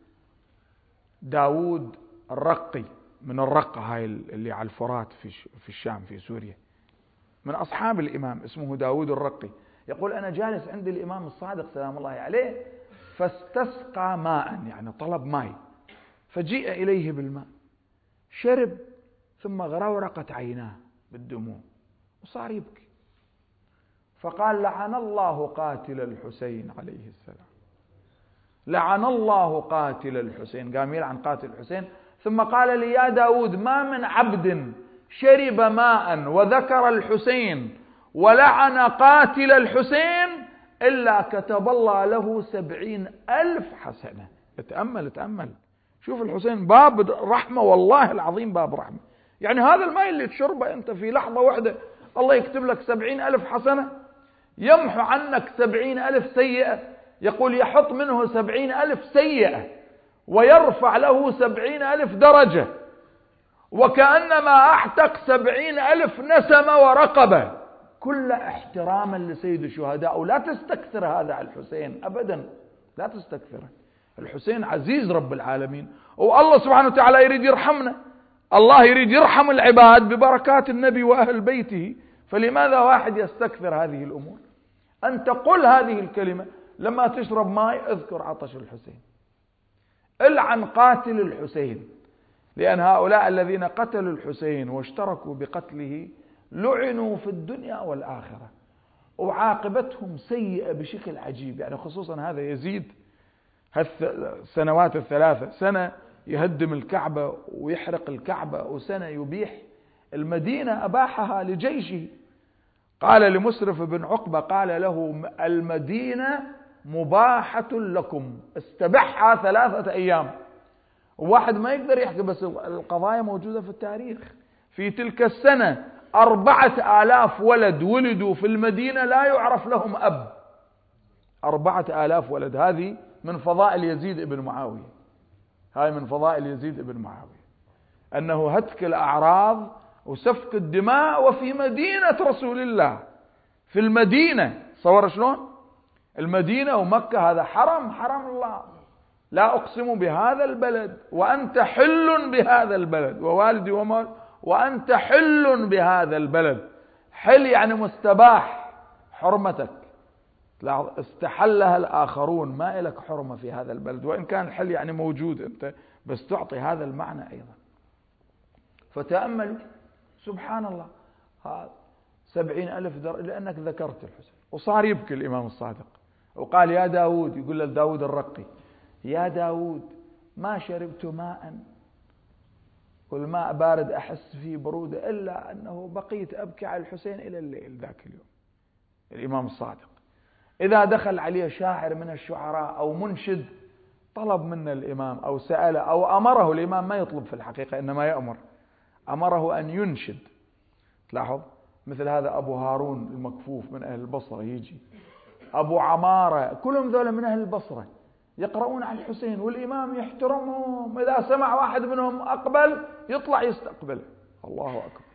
داود الرقي، من الرقة هاي اللي على الفرات في الشام في سوريا، من أصحاب الإمام، اسمه داود الرقي، يقول: أنا جالس عند الإمام الصادق سلام الله عليه فاستسقى ماء، يعني طلب ماء، فجيء إليه بالماء، شرب ثم غرورقت عيناه بالدموع وصار يبكي، فقال: لعن الله قاتل الحسين عليه السلام، لعن الله قاتل الحسين. قام يلعن قاتل الحسين، ثم قال لي: يا داود، ما من عبد شرب ماء وذكر الحسين ولعن قاتل الحسين إلا كتب الله له سبعين ألف حسنة. اتأمل اتأمل، شوف الحسين باب رحمة، والله العظيم باب رحمة. يعني هذا الماء اللي تشربه أنت في لحظة واحدة الله يكتب لك سبعين ألف حسنة، يمحو عنك سبعين ألف سيئة. يقول: يحط منه سبعين ألف سيئة ويرفع له سبعين ألف درجة، وكأنما أحتق سبعين ألف نسمة ورقبة، كل احتراما لسيد الشهداء. ولا تستكثر هذا على الحسين أبدا، لا تستكثره. الحسين عزيز رب العالمين، والله سبحانه وتعالى يريد يرحمنا، الله يريد يرحم العباد ببركات النبي وأهل بيته، فلماذا واحد يستكثر هذه الأمور؟ أن تقول هذه الكلمة لما تشرب ماء: اذكر عطش الحسين، العن قاتل الحسين، لأن هؤلاء الذين قتلوا الحسين واشتركوا بقتله لعنوا في الدنيا والآخرة، وعاقبتهم سيئة بشكل عجيب. يعني خصوصا هذا يزيد، هالسنوات الثلاثة، سنة يهدم الكعبة ويحرق الكعبة، وسنة يبيح المدينة أباحها لجيشه. قال لمسرف بن عقبة قال له المدينة مباحة لكم، استبحها ثلاثة أيام. واحد ما يقدر يحكي، بس القضايا موجودة في التاريخ. في تلك السنة أربعة آلاف ولد ولدوا في المدينة لا يعرف لهم أب. أربعة آلاف ولد. هذه من فضائل يزيد بن معاوية. هاي من فضائل يزيد بن معاوية، أنه هتك الأعراض وسفك الدماء وفي مدينة رسول الله. في المدينة، صور شلون؟ المدينة ومكة هذا حرم، حرم الله. لا أقسم بهذا البلد وأنت حل بهذا البلد ووالدي ومال وأنت حل بهذا البلد. حل يعني مستباح، حرمتك استحلها الآخرون، ما إلك حرمة في هذا البلد، وإن كان الحل يعني موجود أنت بس تعطي هذا المعنى أيضا. فتأملوا سبحان الله، هذا سبعين ألف در... لأنك ذكرت الحسين. وصار يبكي الإمام الصادق وقال يا داود، يقول له داود الرقي، يا داود ما شربت ماء والماء بارد أحس فيه برودة إلا أنه بقيت أبكي على الحسين إلى الليل ذاك اليوم. الإمام الصادق إذا دخل عليه شاعر من الشعراء أو منشد طلب منا الإمام أو سأله أو أمره، الإمام ما يطلب في الحقيقة إنما يأمر، أمره أن ينشد. تلاحظ مثل هذا أبو هارون المكفوف من أهل البصرة يجي، أبو عمارة، كلهم ذولا من أهل البصرة يقرؤون عن الحسين والإمام يحترمهم. إذا سمع واحد منهم أقبل يطلع يستقبله، الله أكبر،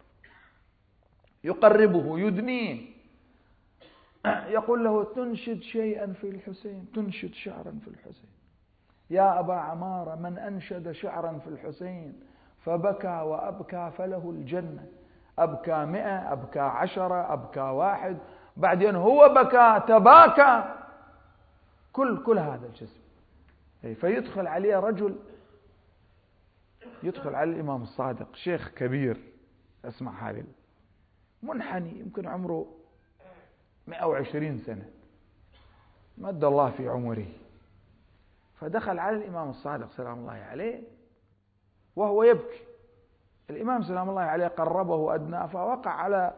يقربه يدنيه، يقول له تنشد شيئا في الحسين، تنشد شعرا في الحسين. يا أبا عمارة من أنشد شعرا في الحسين فبكى وأبكى فله الجنة. أبكى مئة، أبكى عشرة، أبكى واحد، بعدين هو بكى تباكى، كل كل هذا الجسم. فيدخل عليه رجل، يدخل على الإمام الصادق شيخ كبير، اسمع هذه، منحني يمكن عمره مئة وعشرين سنة، مد الله في عمره. فدخل على الإمام الصادق سلام الله عليه وهو يبكي. الإمام سلام الله عليه قربه وأدناه فوقع على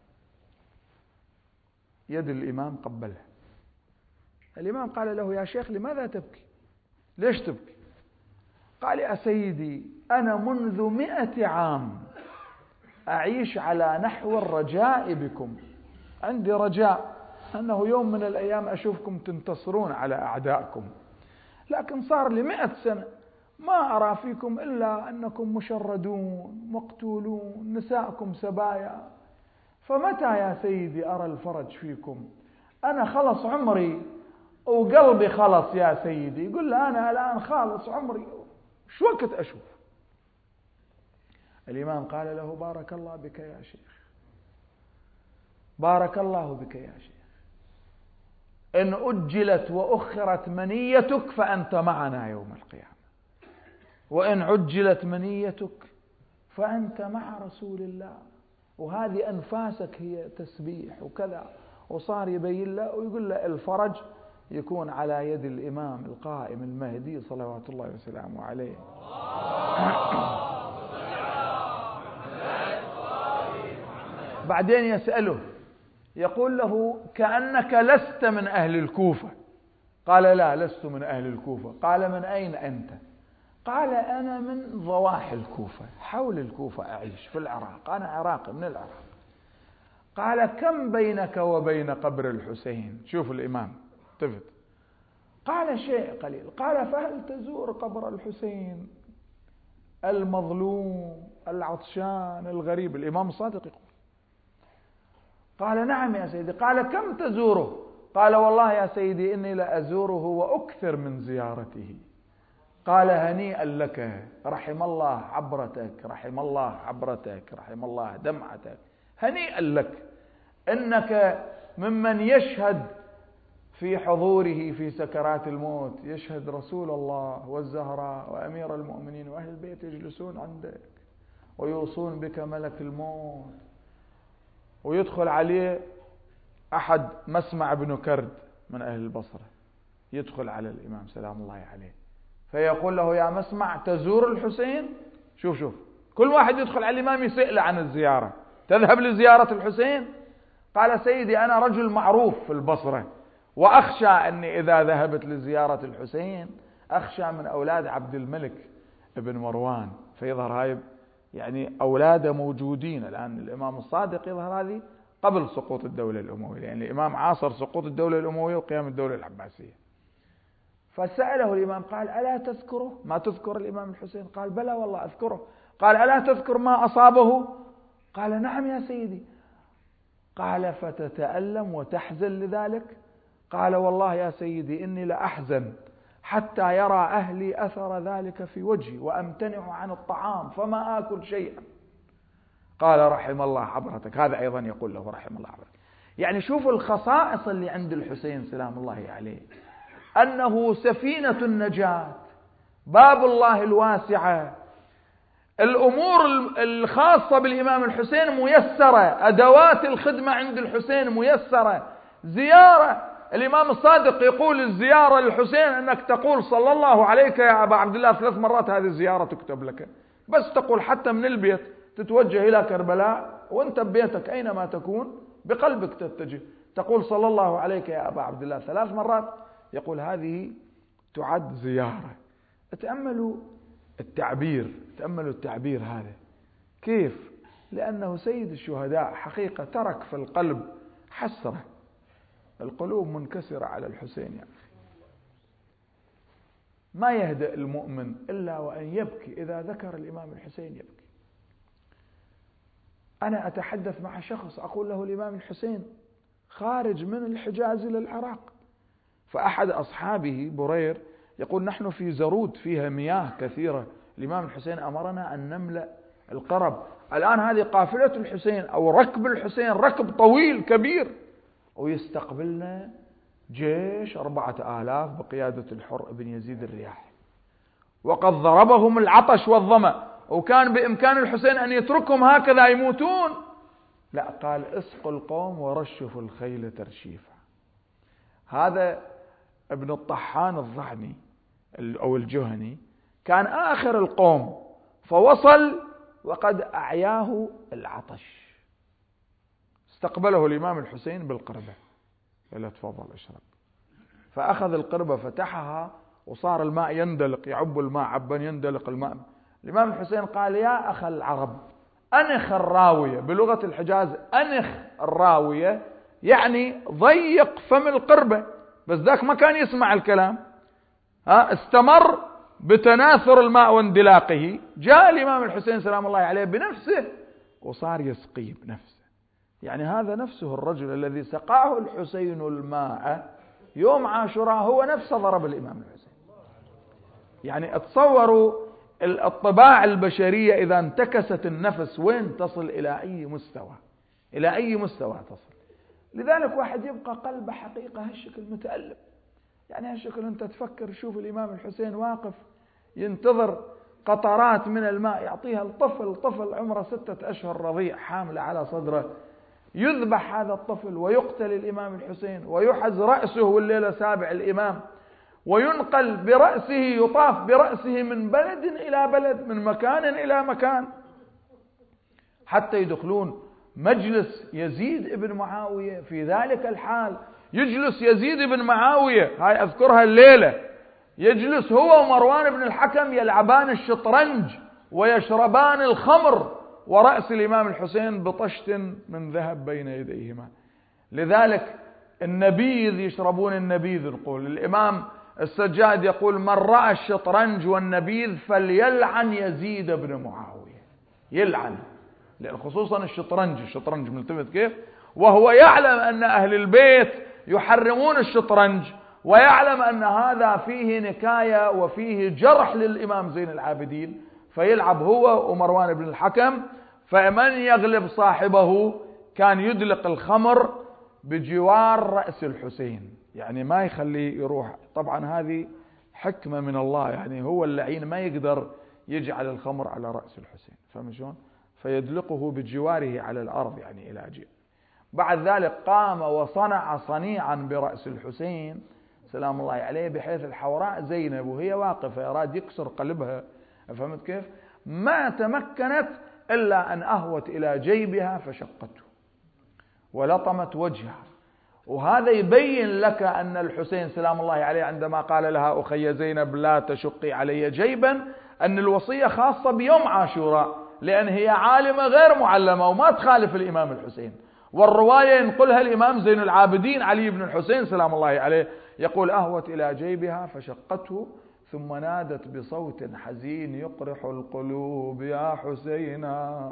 يد الإمام قبلها. الإمام قال له يا شيخ لماذا تبكي؟ ليش تبكي؟ قال يا سيدي أنا منذ مئة عام أعيش على نحو الرجاء بكم، عندي رجاء أنه يوم من الأيام أشوفكم تنتصرون على أعدائكم، لكن صار لي مئة سنة ما أرى فيكم إلا أنكم مشردون مقتولون نساءكم سبايا، فمتى يا سيدي أرى الفرج فيكم؟ أنا خلص عمري وقلبي خلص يا سيدي. يقول له أنا الآن خالص عمري، شو وقت أشوف؟ الإمام قال له بارك الله بك يا شيخ، بارك الله بك يا شيخ، إن أجلت وأخرت منيتك فأنت معنا يوم القيامة، وإن عجلت منيتك فأنت مع رسول الله، وهذه أنفاسك هي تسبيح وكذا. وصار يبين له ويقول له الفرج يكون على يد الإمام القائم المهدي صلوات الله وسلامه عليه. بعدين يسأله يقول له كأنك لست من أهل الكوفة. قال لا لست من أهل الكوفة. قال من أين أنت؟ قال أنا من ضواحي الكوفة، حول الكوفة أعيش في العراق، أنا عراقي من العراق. قال كم بينك وبين قبر الحسين؟ شوف الإمام التفت. قال شيء قليل. قال فهل تزور قبر الحسين المظلوم العطشان الغريب؟ الإمام الصادق يقول. قال نعم يا سيدي. قال كم تزوره؟ قال والله يا سيدي إني لأزوره وأكثر من زيارته. قال هنيئا لك، رحم الله عبرتك، رحم الله عبرتك، رحم الله دمعتك، هنيئا لك إنك ممن يشهد في حضوره في سكرات الموت، يشهد رسول الله والزهراء وأمير المؤمنين وأهل البيت يجلسون عندك ويوصون بك ملك الموت. ويدخل عليه أحد مسمع بن كرد من أهل البصرة يدخل على الإمام سلام الله عليه فيقول له يا مسمع تزور الحسين؟ شوف شوف كل واحد يدخل على الإمام يسأله عن الزيارة، تذهب لزيارة الحسين؟ قال سيدي أنا رجل معروف في البصرة، وأخشى أني إذا ذهبت لزيارة الحسين أخشى من أولاد عبد الملك ابن مروان، فيظهر هاي يعني أولاده موجودين الآن. الإمام الصادق يظهر هذه قبل سقوط الدولة الأموية، يعني الإمام عاصر سقوط الدولة الأموية وقيام الدولة العباسية. فسأله الإمام قال ألا تذكره؟ ما تذكر الإمام الحسين؟ قال بلى والله أذكره. قال ألا تذكر ما أصابه؟ قال نعم يا سيدي. قال فتتألم وتحزن لذلك؟ قال والله يا سيدي إني لأحزن حتى يرى أهلي أثر ذلك في وجهي وأمتنع عن الطعام فما آكل شيئا. قال رحم الله حضرتك. هذا أيضا يقول له رحم الله حضرتك. يعني شوف الخصائص اللي عند الحسين سلام الله عليه، أنه سفينة النجاة، باب الله الواسعة، الأمور الخاصة بالإمام الحسين ميسرة، أدوات الخدمة عند الحسين ميسرة. زيارة الإمام الصادق يقول الزيارة للحسين أنك تقول صلى الله عليك يا أبا عبد الله ثلاث مرات، هذه الزيارة تكتب لك، بس تقول حتى من البيت تتوجه إلى كربلاء وأنت ببيتك أينما تكون بقلبك تتجه، تقول صلى الله عليك يا أبا عبد الله ثلاث مرات، يقول هذه تعد زيارة. تأملوا التعبير، تأملوا التعبير هذا كيف، لأنه سيد الشهداء حقيقة ترك في القلب حسرة، القلوب منكسرة على الحسين يا أخي. ما يهدأ المؤمن إلا وأن يبكي إذا ذكر الإمام الحسين، يبكي. أنا أتحدث مع شخص أقول له الإمام الحسين خارج من الحجاز إلى العراق، فأحد أصحابه برير يقول نحن في زرود فيها مياه كثيرة، الإمام الحسين أمرنا أن نملأ القرب، الآن هذه قافلة الحسين أو ركب الحسين ركب طويل كبير، ويستقبلنا جيش أربعة آلاف بقيادة الحر بن يزيد الرياحي، وقد ضربهم العطش والظمأ، وكان بإمكان الحسين أن يتركهم هكذا يموتون، لا قال اسقوا القوم ورشفوا الخيل ترشيفا. هذا ابن الطحان الضعني أو الجهني كان آخر القوم، فوصل وقد أعياه العطش، استقبله الإمام الحسين بالقربة، قال تفضل اشرب، فأخذ القربة فتحها وصار الماء يندلق، يعب الماء عبا يندلق الماء. الإمام الحسين قال يا أخ العرب أنخ الراوية، بلغة الحجاز أنخ الراوية يعني ضيق فم القربة، بس ذاك ما كان يسمع الكلام، ها استمر بتناثر الماء واندلاقه، جاء الإمام الحسين سلام الله عليه بنفسه وصار يسقيه بنفسه. يعني هذا نفسه الرجل الذي سقاه الحسين الماء يوم عاشوراء هو نفسه ضرب الإمام الحسين. يعني اتصوروا الطباع البشرية إذا انتكست النفس وين تصل، إلى أي مستوى، إلى أي مستوى تصل. لذلك واحد يبقى قلبه حقيقة هالشكل متألم، يعني هالشكل أنت تفكر شوف الإمام الحسين واقف ينتظر قطرات من الماء يعطيها الطفل، طفل عمره ستة أشهر رضيع حامل على صدره، يذبح هذا الطفل ويقتل الإمام الحسين ويحز رأسه والليلة سابع الإمام، وينقل برأسه، يطاف برأسه من بلد إلى بلد، من مكان إلى مكان، حتى يدخلون مجلس يزيد ابن معاوية. في ذلك الحال يجلس يزيد بن معاوية، هاي أذكرها الليلة، يجلس هو ومروان بن الحكم يلعبان الشطرنج ويشربان الخمر، ورأس الإمام الحسين بطشت من ذهب بين يديهما. لذلك النبيذ يشربون النبيذ، نقول الإمام السجاد يقول من رأى الشطرنج والنبيذ فليلعن يزيد بن معاوية، يلعن، لأن خصوصا الشطرنج، الشطرنج ملتفت كيف، وهو يعلم أن أهل البيت يحرمون الشطرنج، ويعلم أن هذا فيه نكاية وفيه جرح للإمام زين العابدين، فيلعب هو ومروان بن الحكم، فمن يغلب صاحبه كان يدلق الخمر بجوار رأس الحسين، يعني ما يخليه يروح. طبعا هذه حكمة من الله، يعني هو اللعين ما يقدر يجعل الخمر على رأس الحسين، فهم شلون؟ فيدلقه بجواره على الأرض يعني إلى جهة. بعد ذلك قام وصنع صنيعا برأس الحسين سلام الله عليه، بحيث الحوراء زينب وهي واقفة أراد يكسر قلبها، فهمت كيف؟ ما تمكنت إلا أن أهوت إلى جيبها فشقته ولطمت وجهها. وهذا يبين لك أن الحسين سلام الله عليه عندما قال لها أخي زينب لا تشقي علي جيبا، أن الوصية خاصة بيوم عاشوراء، لأن هي عالمة غير معلمة وما تخالف الإمام الحسين. والرواية ينقلها الإمام زين العابدين علي بن الحسين سلام الله عليه، يقول أهوت إلى جيبها فشقته ثم نادت بصوت حزين يقرح القلوب يا حسينا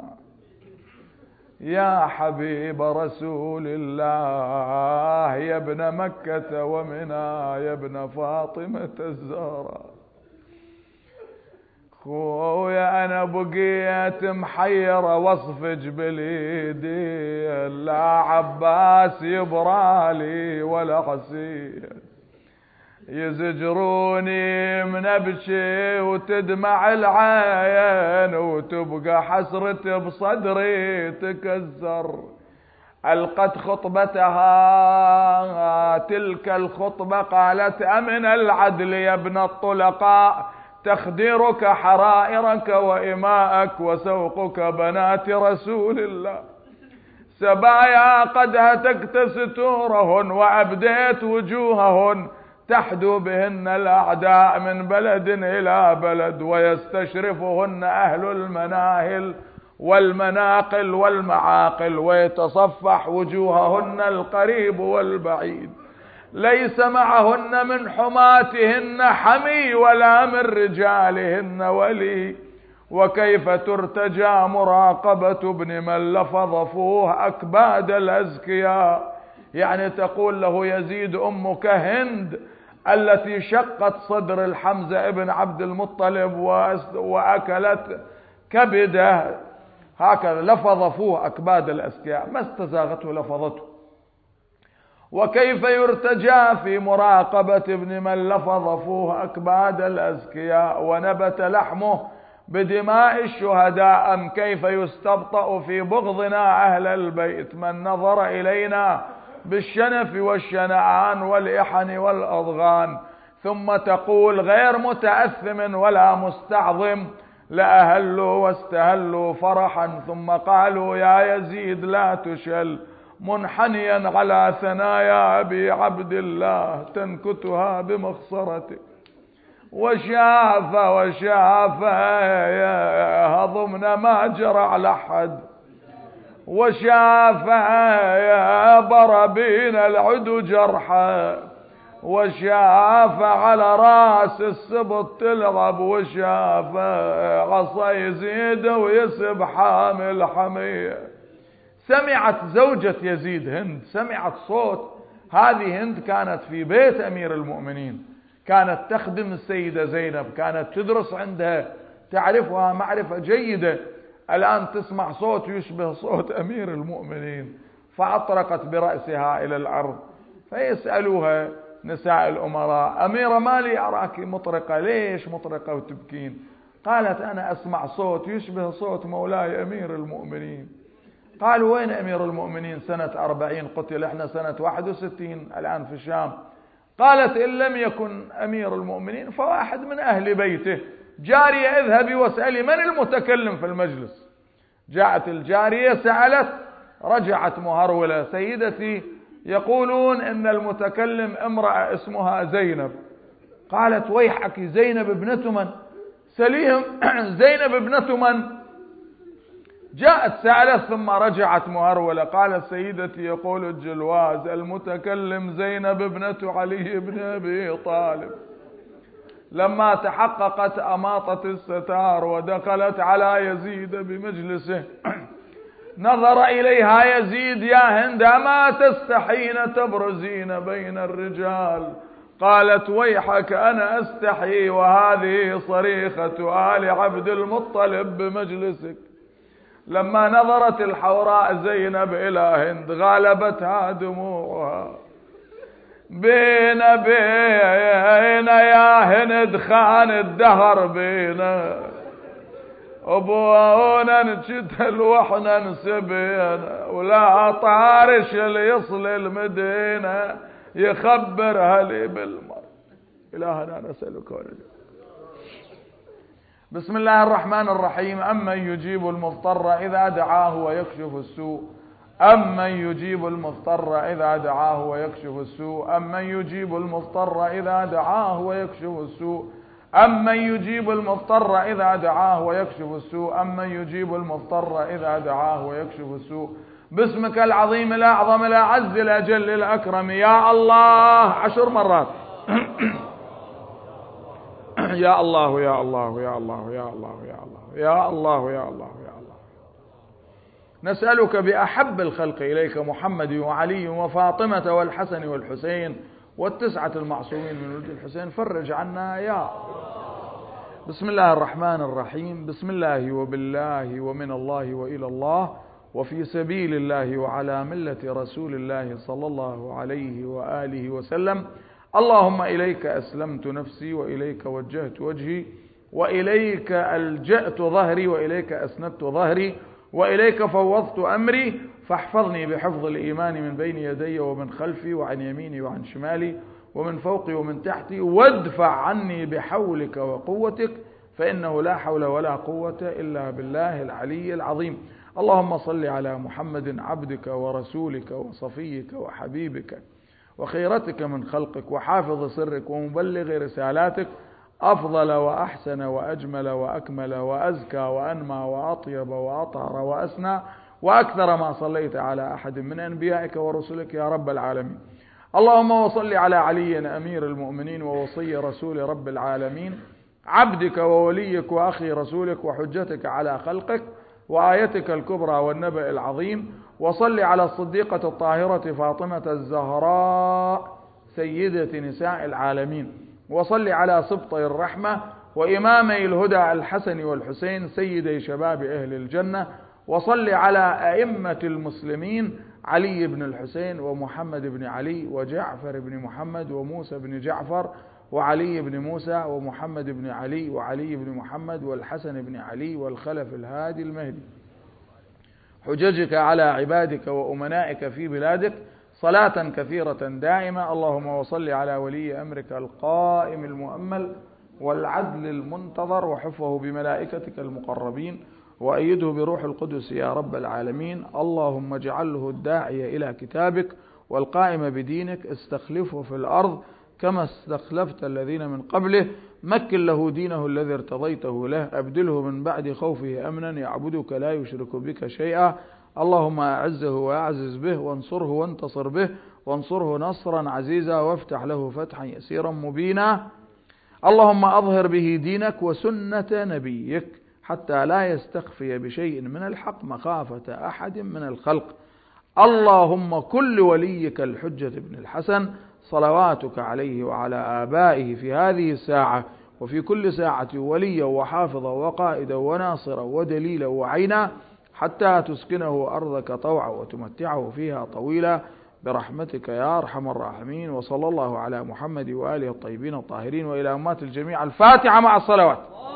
يا حبيب رسول الله يا ابن مكة ومنى يا ابن فاطمة الزهراء. خويا أنا بقيت محيرة واصفج باليدي، لا عباس يبرالي ولا حسين يزجروني من ابكي وتدمع العين وتبقى حسرتي بصدري تكسر. ألقت خطبتها تلك الخطبة قالت أمن العدل يا ابن الطلقاء تخديرك حرائرك وإماءك وسوقك بنات رسول الله، سبايا قد هتكت ستورهن وأبديت وجوههن تحدو بهن الأعداء من بلد إلى بلد، ويستشرفهن أهل المناهل والمناقل والمعاقل ويتصفح وجوههن القريب والبعيد، ليس معهن من حماتهن حمي ولا من رجالهن ولي. وكيف ترتجى مراقبة ابن من لفظ فوه أكباد الأزكياء، يعني تقول له يزيد أمك هند التي شقت صدر الحمزة ابن عبد المطلب وأكلت كبده، هكذا لفظ فوه أكباد الأزكياء ما استزاغته لفظته. وكيف يرتجى في مراقبة ابن من لفظ فوه أكباد الأزكياء ونبت لحمه بدماء الشهداء، أم كيف يستبطأ في بغضنا أهل البيت من نظر إلينا بالشنف والشنعان والإحن والأضغان. ثم تقول غير متأثم ولا مستعظم لأهلوا واستهلوا فرحا، ثم قالوا يا يزيد لا تشل منحنيا على ثنايا أبي عبد الله تنكتها بمخصرتك. وشاف وشاف هضمنا ما جرى على أحد، وشاف بربين العدو جرحا، وشاف على راس السبط تلعب، وشاف عصا يزيد ويسب حامل حمية. سمعت زوجة يزيد هند، سمعت صوت. هذه هند كانت في بيت أمير المؤمنين، كانت تخدم السيدة زينب، كانت تدرس عندها، تعرفها معرفة جيدة. الآن تسمع صوت يشبه صوت أمير المؤمنين، فأطرقت برأسها إلى الأرض. فيسألوها نساء الأمراء أميرة ما لي أراك مطرقة، ليش مطرقة وتبكين؟ قالت أنا أسمع صوت يشبه صوت مولاي أمير المؤمنين. قالوا وين أمير المؤمنين؟ سنة أربعين قتل، احنا سنة واحد وستين الآن في الشام. قالت إن لم يكن أمير المؤمنين فواحد من أهل بيته. جارية اذهبي واسألي من المتكلم في المجلس. جاءت الجارية سألت، رجعت مهرولة سيدتي يقولون إن المتكلم امرأة اسمها زينب. قالت ويحك زينب ابنة من؟ سليهم زينب ابنة من؟ جاءت سألت ثم رجعت مهرولة. قالت سيدتي يقول الجلواز المتكلم زينب ابنة علي بن أبي طالب. لما تحققت أماطت الستار ودخلت على يزيد بمجلسه نظر إليها يزيد يا هند ما تستحين تبرزين بين الرجال؟ قالت ويحك أنا أستحي وهذه صريخة آل عبد المطلب بمجلسك. لما نظرت الحوراء زينب إلى هند غالبتها دموعها. بينا بينا يا هند خان الدهر بينا، أبونا نجتل وحنا نسبينا، ولا طارش اللي يصل المدينة يخبر هلي بالمر. إلهنا نسألك ونجد. بسم الله الرحمن الرحيم. أمن يجيب المضطر إذا دعاه ويكشف السوء أمن يجيب المضطر إذا دعاه ويكشف السوء أمن يجيب المضطر إذا دعاه ويكشف السوء أمن يجيب المضطر إذا دعاه ويكشف السوء أمن يجيب المضطر إذا دعاه ويكشف السوء. باسمك العظيم الأعظم الأعز الأجل الأكرم يا الله عشر مرات. يا الله يا الله يا الله يا الله يا الله يا الله يا الله يا الله. نسألك بأحب الخلق إليك محمد وعلي وفاطمة والحسن والحسين والتسعة المعصومين من ولد الحسين، فرج عنا يا. بسم الله الرحمن الرحيم. بسم الله وبالله ومن الله وإلى الله وفي سبيل الله وعلى ملة رسول الله صلى الله عليه وآله وسلم. اللهم إليك أسلمت نفسي وإليك وجهت وجهي وإليك ألجأت ظهري وإليك أسندت ظهري وإليك فوضت أمري، فاحفظني بحفظ الإيمان من بين يدي ومن خلفي وعن يميني وعن شمالي ومن فوقي ومن تحتي، وادفع عني بحولك وقوتك، فإنه لا حول ولا قوة إلا بالله العلي العظيم. اللهم صل على محمد عبدك ورسولك وصفيك وحبيبك وخيرتك من خلقك وحافظ سرك ومبلغ رسالاتك، أفضل وأحسن وأجمل وأكمل وأزكى وأنمى وأطيب وأطهر وأسنى وأكثر ما صليت على أحد من أنبيائك ورسلك يا رب العالمين. اللهم وصل على علي أمير المؤمنين ووصي رسول رب العالمين، عبدك ووليك وأخي رسولك وحجتك على خلقك وآيتك الكبرى والنبأ العظيم. وصل على الصديقة الطاهرة فاطمة الزهراء سيدة نساء العالمين. وصل على سبطي الرحمة وإمامي الهدى الحسن والحسين سيدي شباب أهل الجنة. وصل على أئمة المسلمين علي بن الحسين ومحمد بن علي وجعفر بن محمد وموسى بن جعفر وعلي بن موسى ومحمد بن علي وعلي بن محمد والحسن بن علي والخلف الهادي المهدي، حججك على عبادك وأمنائك في بلادك صلاة كثيرة دائمة. اللهم وصل على ولي أمرك القائم المؤمل والعدل المنتظر وحفظه بملائكتك المقربين وأيده بروح القدس يا رب العالمين. اللهم اجعله الداعي إلى كتابك والقائم بدينك، استخلفه في الأرض كما استخلفت الذين من قبله، مكن له دينه الذي ارتضيته له، أبدله من بعد خوفه أمنا يعبدك لا يشرك بك شيئا. اللهم أعزه وأعزز به وانصره وانتصر به وانصره نصرا عزيزا وافتح له فتحا يسيرا مبينا. اللهم أظهر به دينك وسنة نبيك حتى لا يستخفي بشيء من الحق مخافة أحد من الخلق. اللهم كل وليك الحجة بن الحسن صلواتك عليه وعلى آبائه في هذه الساعة وفي كل ساعة وليا وحافظا وقائدا وناصرا ودليلا وعينا، حتى تسكنه أرضك طوعا وتمتعه فيها طويلا برحمتك يا أرحم الراحمين. وصلى الله على محمد وآله الطيبين الطاهرين وإلى أمات الجميع. الفاتحة مع الصلوات.